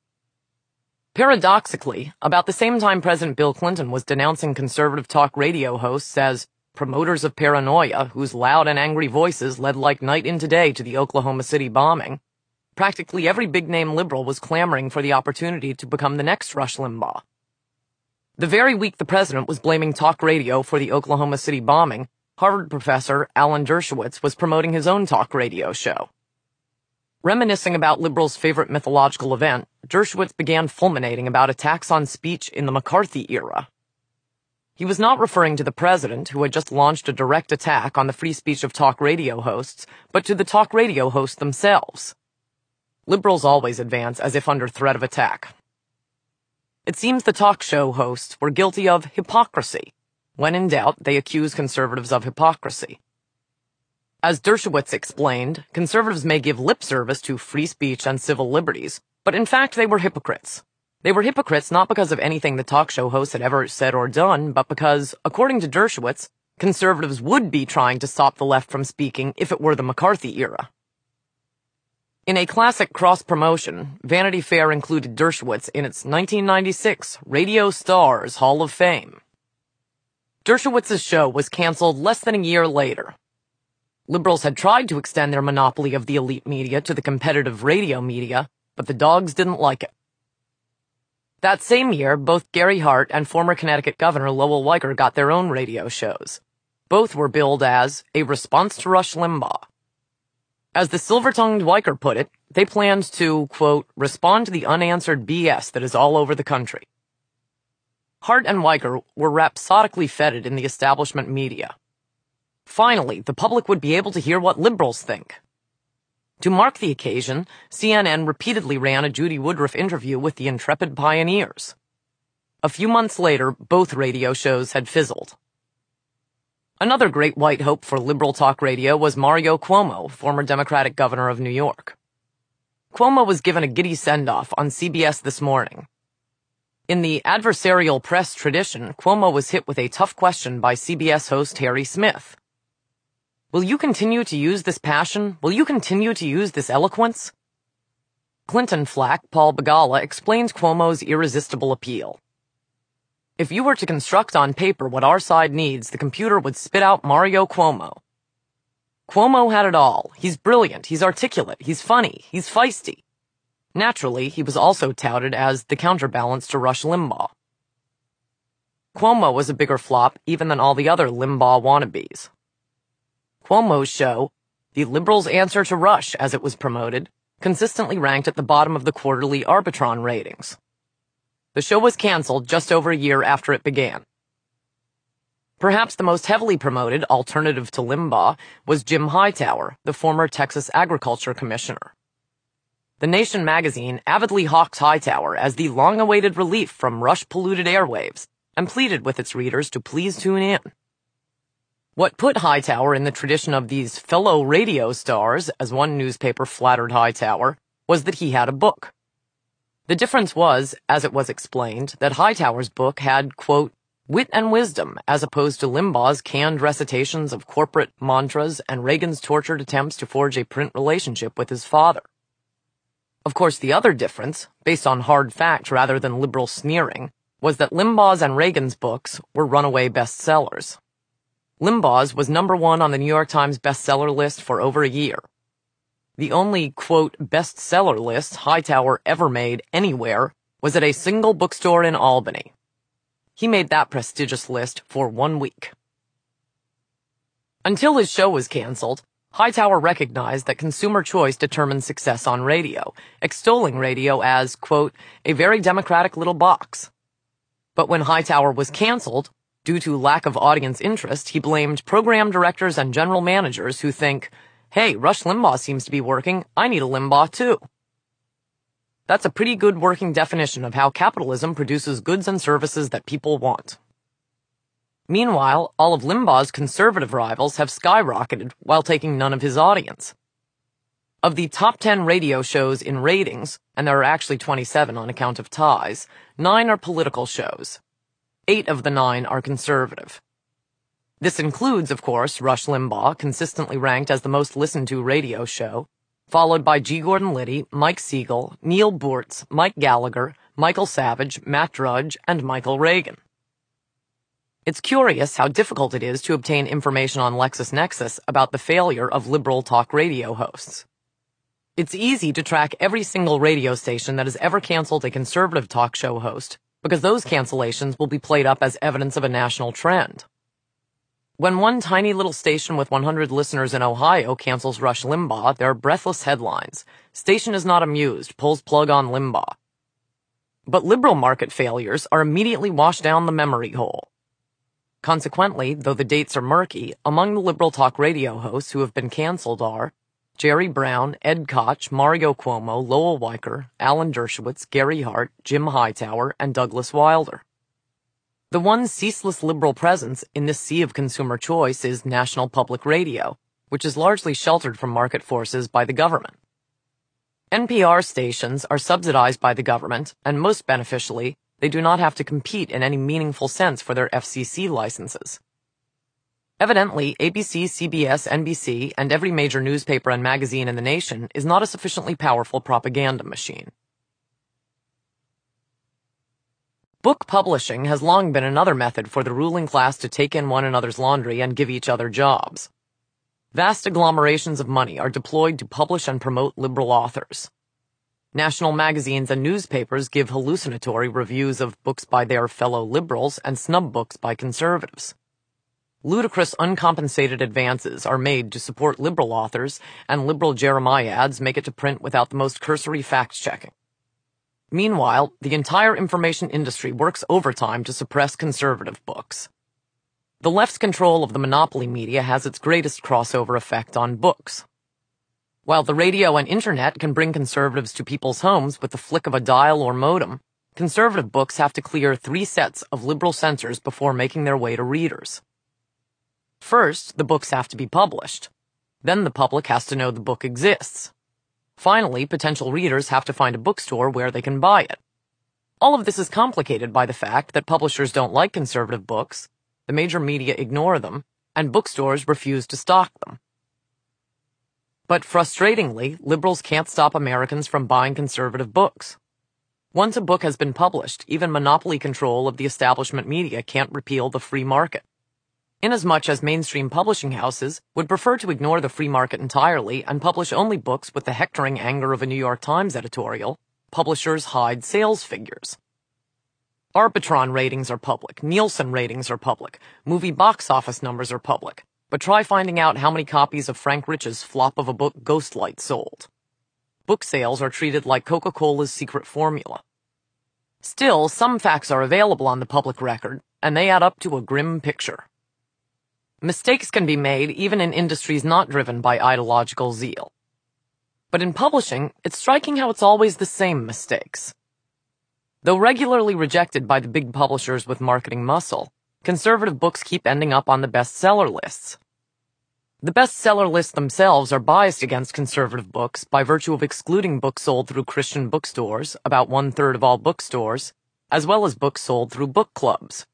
Paradoxically, about the same time President Bill Clinton was denouncing conservative talk radio hosts as promoters of paranoia whose loud and angry voices led like night into day to the Oklahoma City bombing, practically every big-name liberal was clamoring for the opportunity to become the next Rush Limbaugh. The very week the president was blaming talk radio for the Oklahoma City bombing, Harvard professor Alan Dershowitz was promoting his own talk radio show. Reminiscing about liberals' favorite mythological event, Dershowitz began fulminating about attacks on speech in the McCarthy era. He was not referring to the president, who had just launched a direct attack on the free speech of talk radio hosts, but to the talk radio hosts themselves. Liberals always advance as if under threat of attack. It seems the talk show hosts were guilty of hypocrisy. When in doubt, they accuse conservatives of hypocrisy. As Dershowitz explained, conservatives may give lip service to free speech and civil liberties, but in fact they were hypocrites. They were hypocrites not because of anything the talk show hosts had ever said or done, but because, according to Dershowitz, conservatives would be trying to stop the left from speaking if it were the McCarthy era. In a classic cross-promotion, Vanity Fair included Dershowitz in its nineteen ninety-six Radio Stars Hall of Fame. Dershowitz's show was canceled less than a year later. Liberals had tried to extend their monopoly of the elite media to the competitive radio media, but the dogs didn't like it. That same year, both Gary Hart and former Connecticut Governor Lowell Weicker got their own radio shows. Both were billed as a response to Rush Limbaugh. As the silver-tongued Weicker put it, they planned to, quote, respond to the unanswered B S that is all over the country. Hart and Weicker were rhapsodically feted in the establishment media. Finally, the public would be able to hear what liberals think. To mark the occasion, C N N repeatedly ran a Judy Woodruff interview with the intrepid pioneers. A few months later, both radio shows had fizzled. Another great white hope for liberal talk radio was Mario Cuomo, former Democratic governor of New York. Cuomo was given a giddy send-off on C B S This Morning. In the adversarial press tradition, Cuomo was hit with a tough question by C B S host Harry Smith. Will you continue to use this passion? Will you continue to use this eloquence? Clinton flack Paul Begala explains Cuomo's irresistible appeal. If you were to construct on paper what our side needs, the computer would spit out Mario Cuomo. Cuomo had it all. He's brilliant, he's articulate, he's funny, he's feisty. Naturally, he was also touted as the counterbalance to Rush Limbaugh. Cuomo was a bigger flop even than all the other Limbaugh wannabes. Cuomo's show, The Liberals' Answer to Rush, as it was promoted, consistently ranked at the bottom of the quarterly Arbitron ratings. The show was canceled just over a year after it began. Perhaps the most heavily promoted alternative to Limbaugh was Jim Hightower, the former Texas Agriculture Commissioner. The Nation magazine avidly hawked Hightower as the long-awaited relief from rush-polluted airwaves and pleaded with its readers to please tune in. What put Hightower in the tradition of these fellow radio stars, as one newspaper flattered Hightower, was that he had a book. The difference was, as it was explained, that Hightower's book had, quote, wit and wisdom, as opposed to Limbaugh's canned recitations of corporate mantras and Reagan's tortured attempts to forge a print relationship with his father. Of course, the other difference, based on hard fact rather than liberal sneering, was that Limbaugh's and Reagan's books were runaway bestsellers. Limbaugh's was number one on the New York Times bestseller list for over a year. The only, quote, bestseller list Hightower ever made anywhere was at a single bookstore in Albany. He made that prestigious list for one week. Until his show was canceled, Hightower recognized that consumer choice determined success on radio, extolling radio as, quote, a very democratic little box. But when Hightower was canceled, due to lack of audience interest, he blamed program directors and general managers who think, hey, Rush Limbaugh seems to be working, I need a Limbaugh too. That's a pretty good working definition of how capitalism produces goods and services that people want. Meanwhile, all of Limbaugh's conservative rivals have skyrocketed while taking none of his audience. Of the top ten radio shows in ratings, and there are actually twenty-seven on account of ties, nine are political shows. Eight of the nine are conservative. This includes, of course, Rush Limbaugh, consistently ranked as the most listened to radio show, followed by G. Gordon Liddy, Mike Siegel, Neil Boortz, Mike Gallagher, Michael Savage, Matt Drudge, and Michael Reagan. It's curious how difficult it is to obtain information on LexisNexis about the failure of liberal talk radio hosts. It's easy to track every single radio station that has ever canceled a conservative talk show host, because those cancellations will be played up as evidence of a national trend. When one tiny little station with one hundred listeners in Ohio cancels Rush Limbaugh, there are breathless headlines. Station is not amused, pulls plug on Limbaugh. But liberal market failures are immediately washed down the memory hole. Consequently, though the dates are murky, among the liberal talk radio hosts who have been canceled are Jerry Brown, Ed Koch, Mario Cuomo, Lowell Weicker, Alan Dershowitz, Gary Hart, Jim Hightower, and Douglas Wilder. The one ceaseless liberal presence in this sea of consumer choice is National Public Radio, which is largely sheltered from market forces by the government. N P R stations are subsidized by the government, and most beneficially, they do not have to compete in any meaningful sense for their F C C licenses. Evidently, A B C, C B S, N B C, and every major newspaper and magazine in the nation is not a sufficiently powerful propaganda machine. Book publishing has long been another method for the ruling class to take in one another's laundry and give each other jobs. Vast agglomerations of money are deployed to publish and promote liberal authors. National magazines and newspapers give hallucinatory reviews of books by their fellow liberals and snub books by conservatives. Ludicrous uncompensated advances are made to support liberal authors, and liberal jeremiads make it to print without the most cursory fact-checking. Meanwhile, the entire information industry works overtime to suppress conservative books. The left's control of the monopoly media has its greatest crossover effect on books. While the radio and internet can bring conservatives to people's homes with the flick of a dial or modem, conservative books have to clear three sets of liberal censors before making their way to readers. First, the books have to be published. Then the public has to know the book exists. Finally, potential readers have to find a bookstore where they can buy it. All of this is complicated by the fact that publishers don't like conservative books, the major media ignore them, and bookstores refuse to stock them. But frustratingly, liberals can't stop Americans from buying conservative books. Once a book has been published, even monopoly control of the establishment media can't repeal the free market. Inasmuch as mainstream publishing houses would prefer to ignore the free market entirely and publish only books with the hectoring anger of a New York Times editorial, publishers hide sales figures. Arbitron ratings are public, Nielsen ratings are public, movie box office numbers are public, but try finding out how many copies of Frank Rich's flop of a book Ghostlight sold. Book sales are treated like Coca-Cola's secret formula. Still, some facts are available on the public record, and they add up to a grim picture. Mistakes can be made even in industries not driven by ideological zeal. But in publishing, it's striking how it's always the same mistakes. Though regularly rejected by the big publishers with marketing muscle, conservative books keep ending up on the bestseller lists. The bestseller lists themselves are biased against conservative books by virtue of excluding books sold through Christian bookstores, about one-third of all bookstores, as well as books sold through book clubs.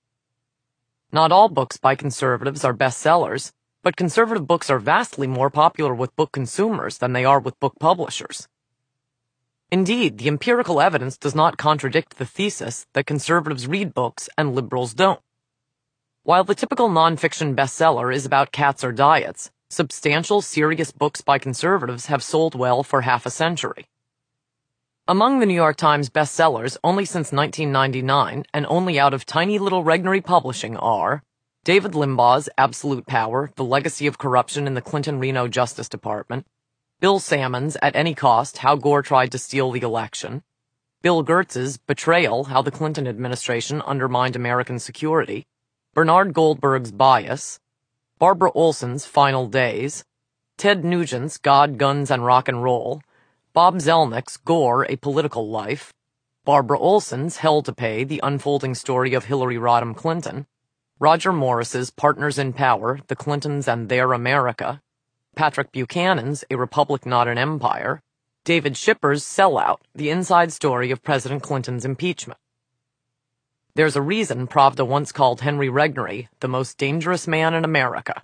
Not all books by conservatives are bestsellers, but conservative books are vastly more popular with book consumers than they are with book publishers. Indeed, the empirical evidence does not contradict the thesis that conservatives read books and liberals don't. While the typical nonfiction bestseller is about cats or diets, substantial, serious books by conservatives have sold well for half a century. Among the New York Times bestsellers only since nineteen ninety-nine, and only out of tiny little Regnery Publishing, are David Limbaugh's Absolute Power, The Legacy of Corruption in the Clinton-Reno Justice Department, Bill Salmon's At Any Cost, How Gore Tried to Steal the Election, Bill Gertz's Betrayal, How the Clinton Administration Undermined American Security, Bernard Goldberg's Bias, Barbara Olson's Final Days, Ted Nugent's God, Guns, and Rock and Roll, Bob Zelnick's Gore, A Political Life, Barbara Olson's Hell to Pay, The Unfolding Story of Hillary Rodham Clinton, Roger Morris's Partners in Power, The Clintons and Their America, Patrick Buchanan's A Republic Not an Empire, David Schipper's Sellout, The Inside Story of President Clinton's Impeachment. There's a reason Pravda once called Henry Regnery the most dangerous man in America.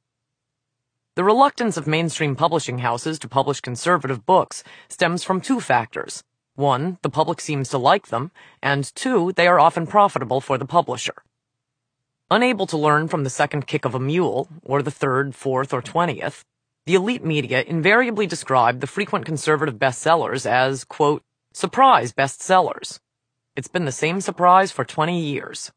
The reluctance of mainstream publishing houses to publish conservative books stems from two factors. One, the public seems to like them, and two, they are often profitable for the publisher. Unable to learn from the second kick of a mule, or the third, fourth, or twentieth, the elite media invariably describe the frequent conservative bestsellers as, quote, surprise bestsellers. It's been the same surprise for twenty years.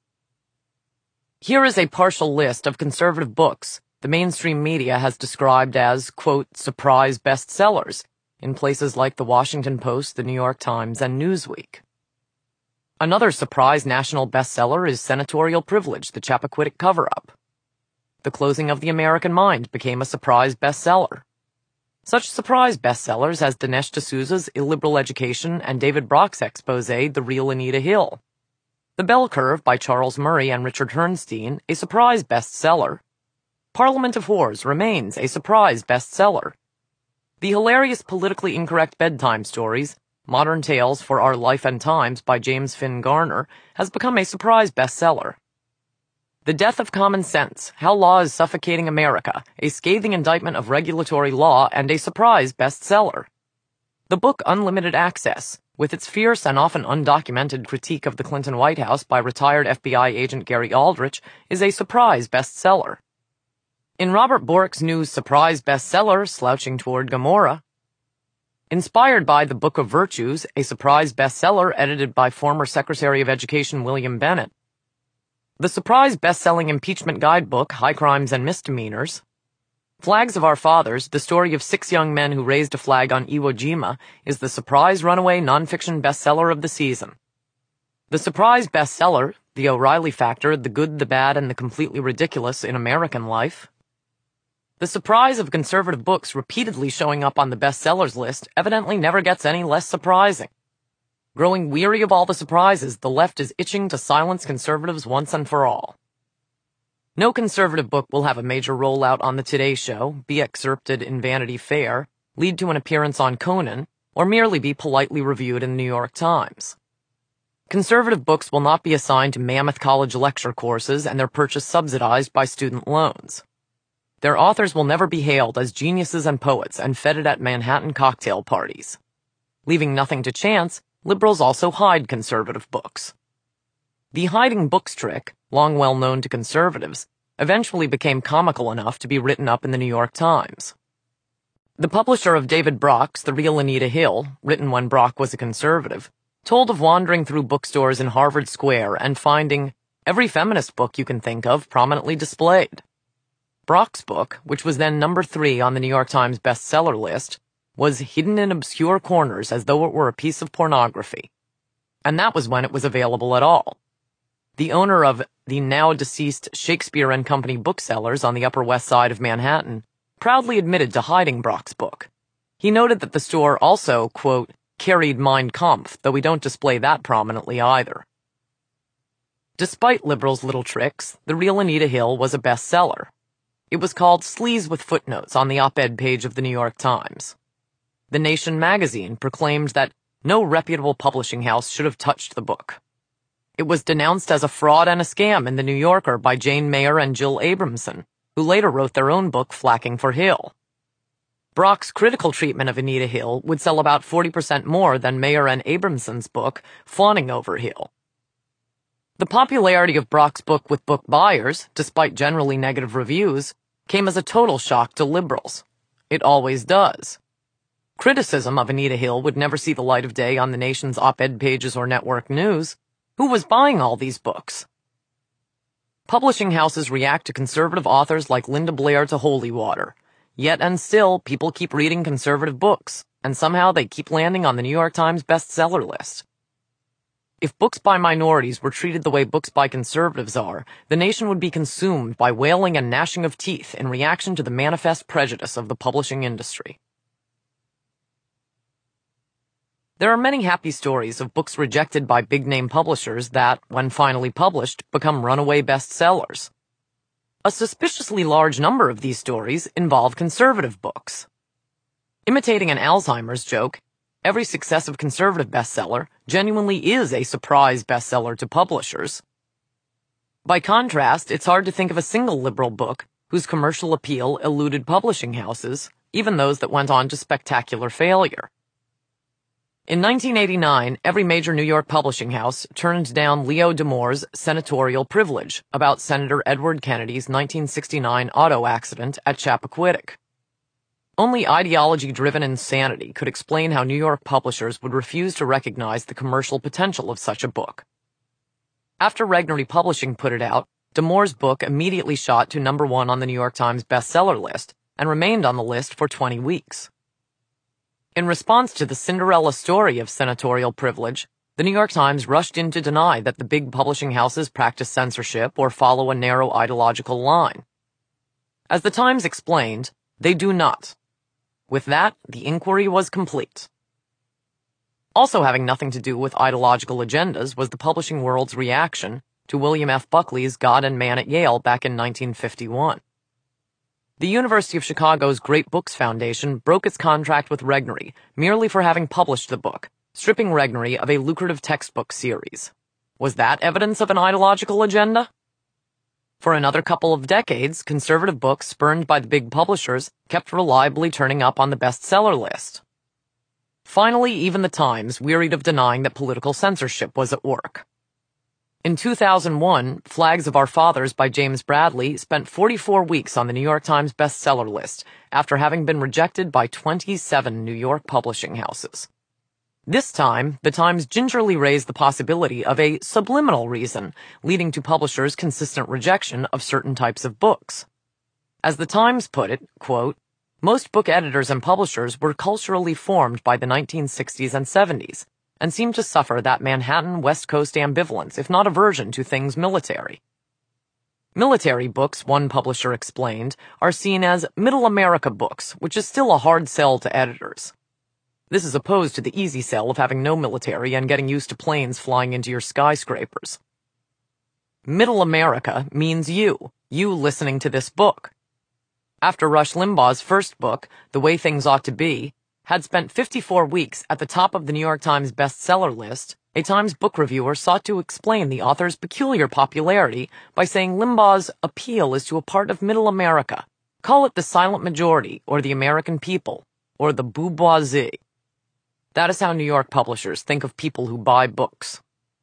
Here is a partial list of conservative books the mainstream media has described as, quote, surprise bestsellers in places like the Washington Post, the New York Times, and Newsweek. Another surprise national bestseller is Senatorial Privilege, the Chappaquiddick Cover-Up. The Closing of the American Mind became a surprise bestseller. Such surprise bestsellers as Dinesh D'Souza's Illiberal Education and David Brock's exposé, The Real Anita Hill. The Bell Curve by Charles Murray and Richard Herrnstein, a surprise bestseller. Parliament of Whores remains a surprise bestseller. The hilarious politically incorrect bedtime stories, Modern Tales for Our Life and Times by James Finn Garner, has become a surprise bestseller. The Death of Common Sense, How Law is Suffocating America, a scathing indictment of regulatory law and a surprise bestseller. The book Unlimited Access, with its fierce and often undocumented critique of the Clinton White House by retired F B I agent Gary Aldrich, is a surprise bestseller. In Robert Bork's new surprise bestseller, Slouching Toward Gomorrah. Inspired by The Book of Virtues, a surprise bestseller edited by former Secretary of Education William Bennett. The surprise best-selling impeachment guidebook, High Crimes and Misdemeanors. Flags of Our Fathers, the story of six young men who raised a flag on Iwo Jima, is the surprise runaway nonfiction bestseller of the season. The surprise bestseller, The O'Reilly Factor, The Good, the Bad, and the Completely Ridiculous in American Life. The surprise of conservative books repeatedly showing up on the bestsellers list evidently never gets any less surprising. Growing weary of all the surprises, the left is itching to silence conservatives once and for all. No conservative book will have a major rollout on the Today Show, be excerpted in Vanity Fair, lead to an appearance on Conan, or merely be politely reviewed in the New York Times. Conservative books will not be assigned to mammoth college lecture courses and their purchase subsidized by student loans. Their authors will never be hailed as geniuses and poets and feted at Manhattan cocktail parties. Leaving nothing to chance, liberals also hide conservative books. The hiding books trick, long well known to conservatives, eventually became comical enough to be written up in the New York Times. The publisher of David Brock's The Real Anita Hill, written when Brock was a conservative, told of wandering through bookstores in Harvard Square and finding every feminist book you can think of prominently displayed. Brock's book, which was then number three on the New York Times bestseller list, was hidden in obscure corners as though it were a piece of pornography. and that was when it was available at all. The owner of the now-deceased Shakespeare and Company booksellers on the Upper West Side of Manhattan proudly admitted to hiding Brock's book. He noted that the store also, quote, carried Mein Kampf, though we don't display that prominently either. Despite liberals' little tricks, the real Anita Hill was a bestseller. It was called Sleaze with Footnotes on the op-ed page of the New York Times. The Nation magazine proclaimed that no reputable publishing house should have touched the book. It was denounced as a fraud and a scam in The New Yorker by Jane Mayer and Jill Abramson, who later wrote their own book, Flacking for Hill. Brock's critical treatment of Anita Hill would sell about forty percent more than Mayer and Abramson's book, Fawning Over Hill. The popularity of Brock's book with book buyers, despite generally negative reviews, came as a total shock to liberals. It always does. Criticism of Anita Hill would never see the light of day on the Nation's op-ed pages or network news. Who was buying all these books? Publishing houses react to conservative authors like Linda Blair to holy water. Yet and still, people keep reading conservative books, and somehow they keep landing on the New York Times bestseller list. If books by minorities were treated the way books by conservatives are, the nation would be consumed by wailing and gnashing of teeth in reaction to the manifest prejudice of the publishing industry. There are many happy stories of books rejected by big-name publishers that, when finally published, become runaway bestsellers. A suspiciously large number of these stories involve conservative books. Imitating an Alzheimer's joke, every successive conservative bestseller genuinely is a surprise bestseller to publishers. By contrast, it's hard to think of a single liberal book whose commercial appeal eluded publishing houses, even those that went on to spectacular failure. In nineteen eighty-nine, every major New York publishing house turned down Leo D'Amour's Senatorial Privilege about Senator Edward Kennedy's nineteen sixty-nine auto accident at Chappaquiddick. Only ideology-driven insanity could explain how New York publishers would refuse to recognize the commercial potential of such a book. After Regnery Publishing put it out, D'Amour's book immediately shot to number one on the New York Times bestseller list and remained on the list for twenty weeks. In response to the Cinderella story of senatorial privilege, the New York Times rushed in to deny that the big publishing houses practice censorship or follow a narrow ideological line. As the Times explained, they do not. With that, the inquiry was complete. Also having nothing to do with ideological agendas was the publishing world's reaction to William F. Buckley's God and Man at Yale back in nineteen fifty-one. The University of Chicago's Great Books Foundation broke its contract with Regnery merely for having published the book, stripping Regnery of a lucrative textbook series. Was that evidence of an ideological agenda? For another couple of decades, conservative books spurned by the big publishers kept reliably turning up on the bestseller list. Finally, even the Times wearied of denying that political censorship was at work. In two thousand one, Flags of Our Fathers by James Bradley spent forty-four weeks on the New York Times bestseller list after having been rejected by twenty-seven New York publishing houses. This time, the Times gingerly raised the possibility of a subliminal reason leading to publishers' consistent rejection of certain types of books. As the Times put it, quote, most book editors and publishers were culturally formed by the nineteen sixties and seventies, and seemed to suffer that Manhattan West Coast ambivalence, if not aversion to things military. Military books, one publisher explained, are seen as middle America books, which is still a hard sell to editors. This is opposed to the easy sell of having no military and getting used to planes flying into your skyscrapers. Middle America means you, you listening to this book. After Rush Limbaugh's first book, The Way Things Ought to Be, had spent fifty-four weeks at the top of the New York Times bestseller list, a Times book reviewer sought to explain the author's peculiar popularity by saying Limbaugh's appeal is to a part of middle America. Call it the silent majority, or the American people, or the bourgeoisie. That is how New York publishers think of people who buy books.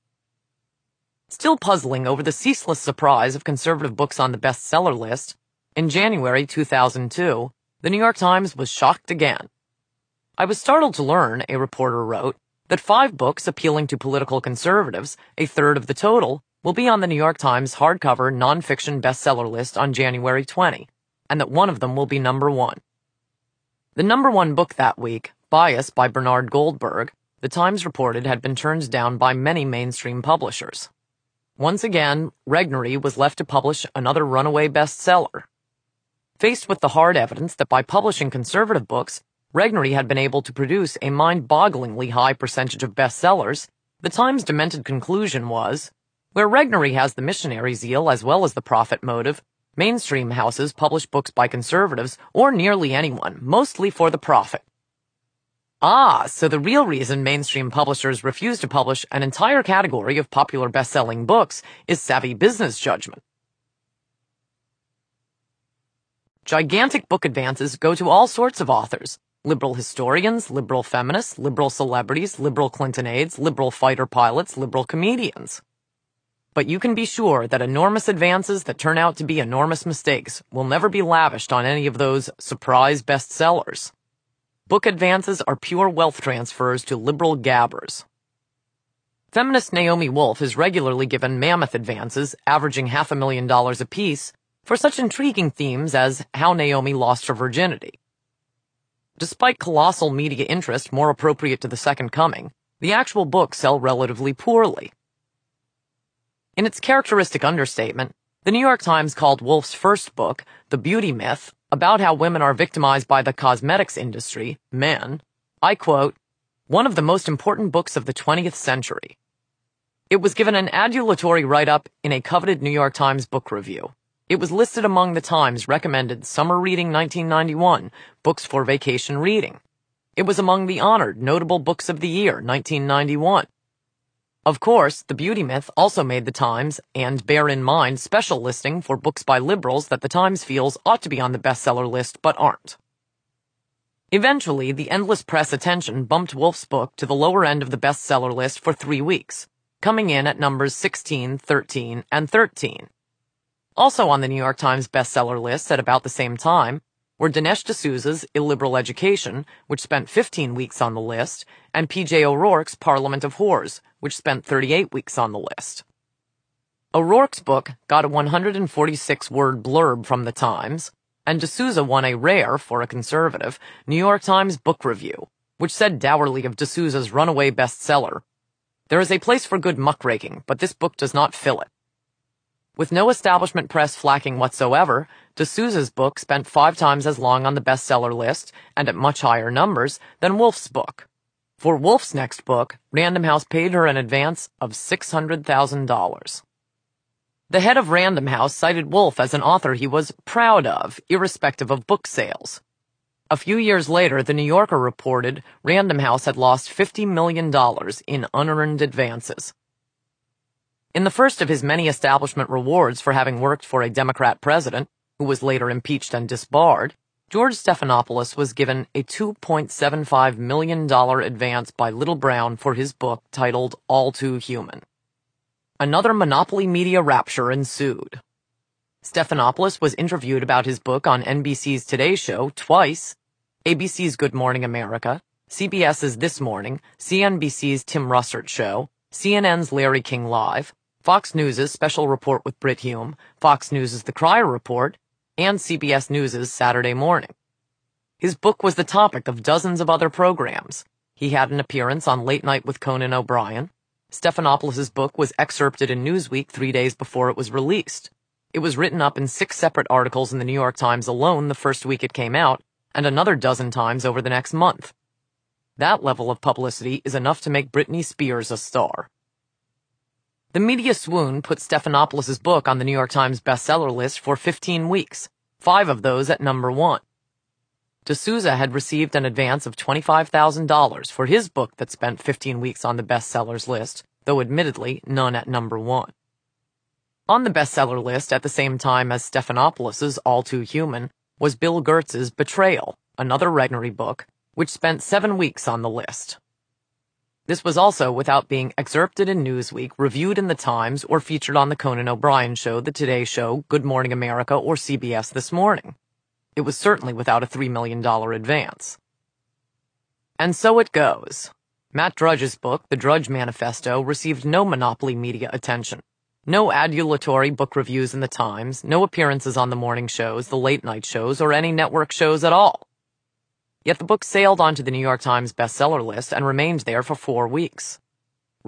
Still puzzling over the ceaseless surprise of conservative books on the bestseller list, in January two thousand two, the New York Times was shocked again. I was startled to learn, a reporter wrote, that five books appealing to political conservatives, a third of the total, will be on the New York Times hardcover nonfiction bestseller list on January twentieth, and that one of them will be number one. The number one book that week, Bias by Bernard Goldberg, the Times reported had been turned down by many mainstream publishers. Once again, Regnery was left to publish another runaway bestseller. Faced with the hard evidence that by publishing conservative books, Regnery had been able to produce a mind-bogglingly high percentage of bestsellers, the Times' demented conclusion was, where Regnery has the missionary zeal as well as the profit motive, mainstream houses publish books by conservatives, or nearly anyone, mostly for the profit. Ah, so the real reason mainstream publishers refuse to publish an entire category of popular best-selling books is savvy business judgment. Gigantic book advances go to all sorts of authors. Liberal historians, liberal feminists, liberal celebrities, liberal Clinton aides, liberal fighter pilots, liberal comedians. But you can be sure that enormous advances that turn out to be enormous mistakes will never be lavished on any of those surprise bestsellers. Book advances are pure wealth transfers to liberal gabbers. Feminist Naomi Wolf is regularly given mammoth advances, averaging half a million dollars apiece, for such intriguing themes as how Naomi lost her virginity. Despite colossal media interest more appropriate to the Second Coming, the actual books sell relatively poorly. In its characteristic understatement, the New York Times called Wolf's first book, The Beauty Myth, about how women are victimized by the cosmetics industry, men, I quote, one of the most important books of the twentieth century. It was given an adulatory write-up in a coveted New York Times book review. It was listed among the Times' recommended Summer Reading nineteen ninety-one books for vacation reading. It was among the honored Notable Books of the Year nineteen ninety-one. Of course, The Beauty Myth also made the Times and bear in mind special listing for books by liberals that the Times feels ought to be on the bestseller list but aren't. Eventually, the endless press attention bumped Wolf's book to the lower end of the bestseller list for three weeks, coming in at numbers sixteen, thirteen, and thirteen. Also on the New York Times bestseller list at about the same time were Dinesh D'Souza's Illiberal Education, which spent fifteen weeks on the list, and P J O'Rourke's Parliament of Whores, which spent thirty-eight weeks on the list. O'Rourke's book got a one hundred forty-six word blurb from the Times, and D'Souza won a rare, for a conservative, New York Times book review, which said dourly of D'Souza's runaway bestseller, "There is a place for good muckraking, but this book does not fill it." With no establishment press flacking whatsoever, D'Souza's book spent five times as long on the bestseller list, and at much higher numbers, than Wolf's book. For Wolf's next book, Random House paid her an advance of six hundred thousand dollars. The head of Random House cited Wolf as an author he was proud of, irrespective of book sales. A few years later, The New Yorker reported Random House had lost fifty million dollars in unearned advances. In the first of his many establishment rewards for having worked for a Democrat president, who was later impeached and disbarred, George Stephanopoulos was given a two point seven five million dollars advance by Little Brown for his book titled All Too Human. Another monopoly media rapture ensued. Stephanopoulos was interviewed about his book on N B C's Today Show twice, A B C's Good Morning America, CBS's This Morning, C N B C's Tim Russert Show, C N N's Larry King Live, Fox News' Special Report with Brit Hume, Fox News' The Crier Report, and C B S News' Saturday Morning. His book was the topic of dozens of other programs. He had an appearance on Late Night with Conan O'Brien. Stephanopoulos' book was excerpted in Newsweek three days before it was released. It was written up in six separate articles in the New York Times alone the first week it came out, and another dozen times over the next month. That level of publicity is enough to make Britney Spears a star. The media swoon put Stephanopoulos' book on the New York Times bestseller list for fifteen weeks, five of those at number one. D'Souza had received an advance of twenty-five thousand dollars for his book that spent fifteen weeks on the bestsellers list, though admittedly none at number one. On the bestseller list at the same time as Stephanopoulos' All Too Human was Bill Gertz's Betrayal, another Regnery book, which spent seven weeks on the list. This was also without being excerpted in Newsweek, reviewed in the Times, or featured on the Conan O'Brien Show, The Today Show, Good Morning America, or C B S This Morning. It was certainly without a three million dollars advance. And so it goes. Matt Drudge's book, The Drudge Manifesto, received no monopoly media attention. No adulatory book reviews in the Times, no appearances on the morning shows, the late night shows, or any network shows at all. Yet the book sailed onto the New York Times bestseller list and remained there for four weeks.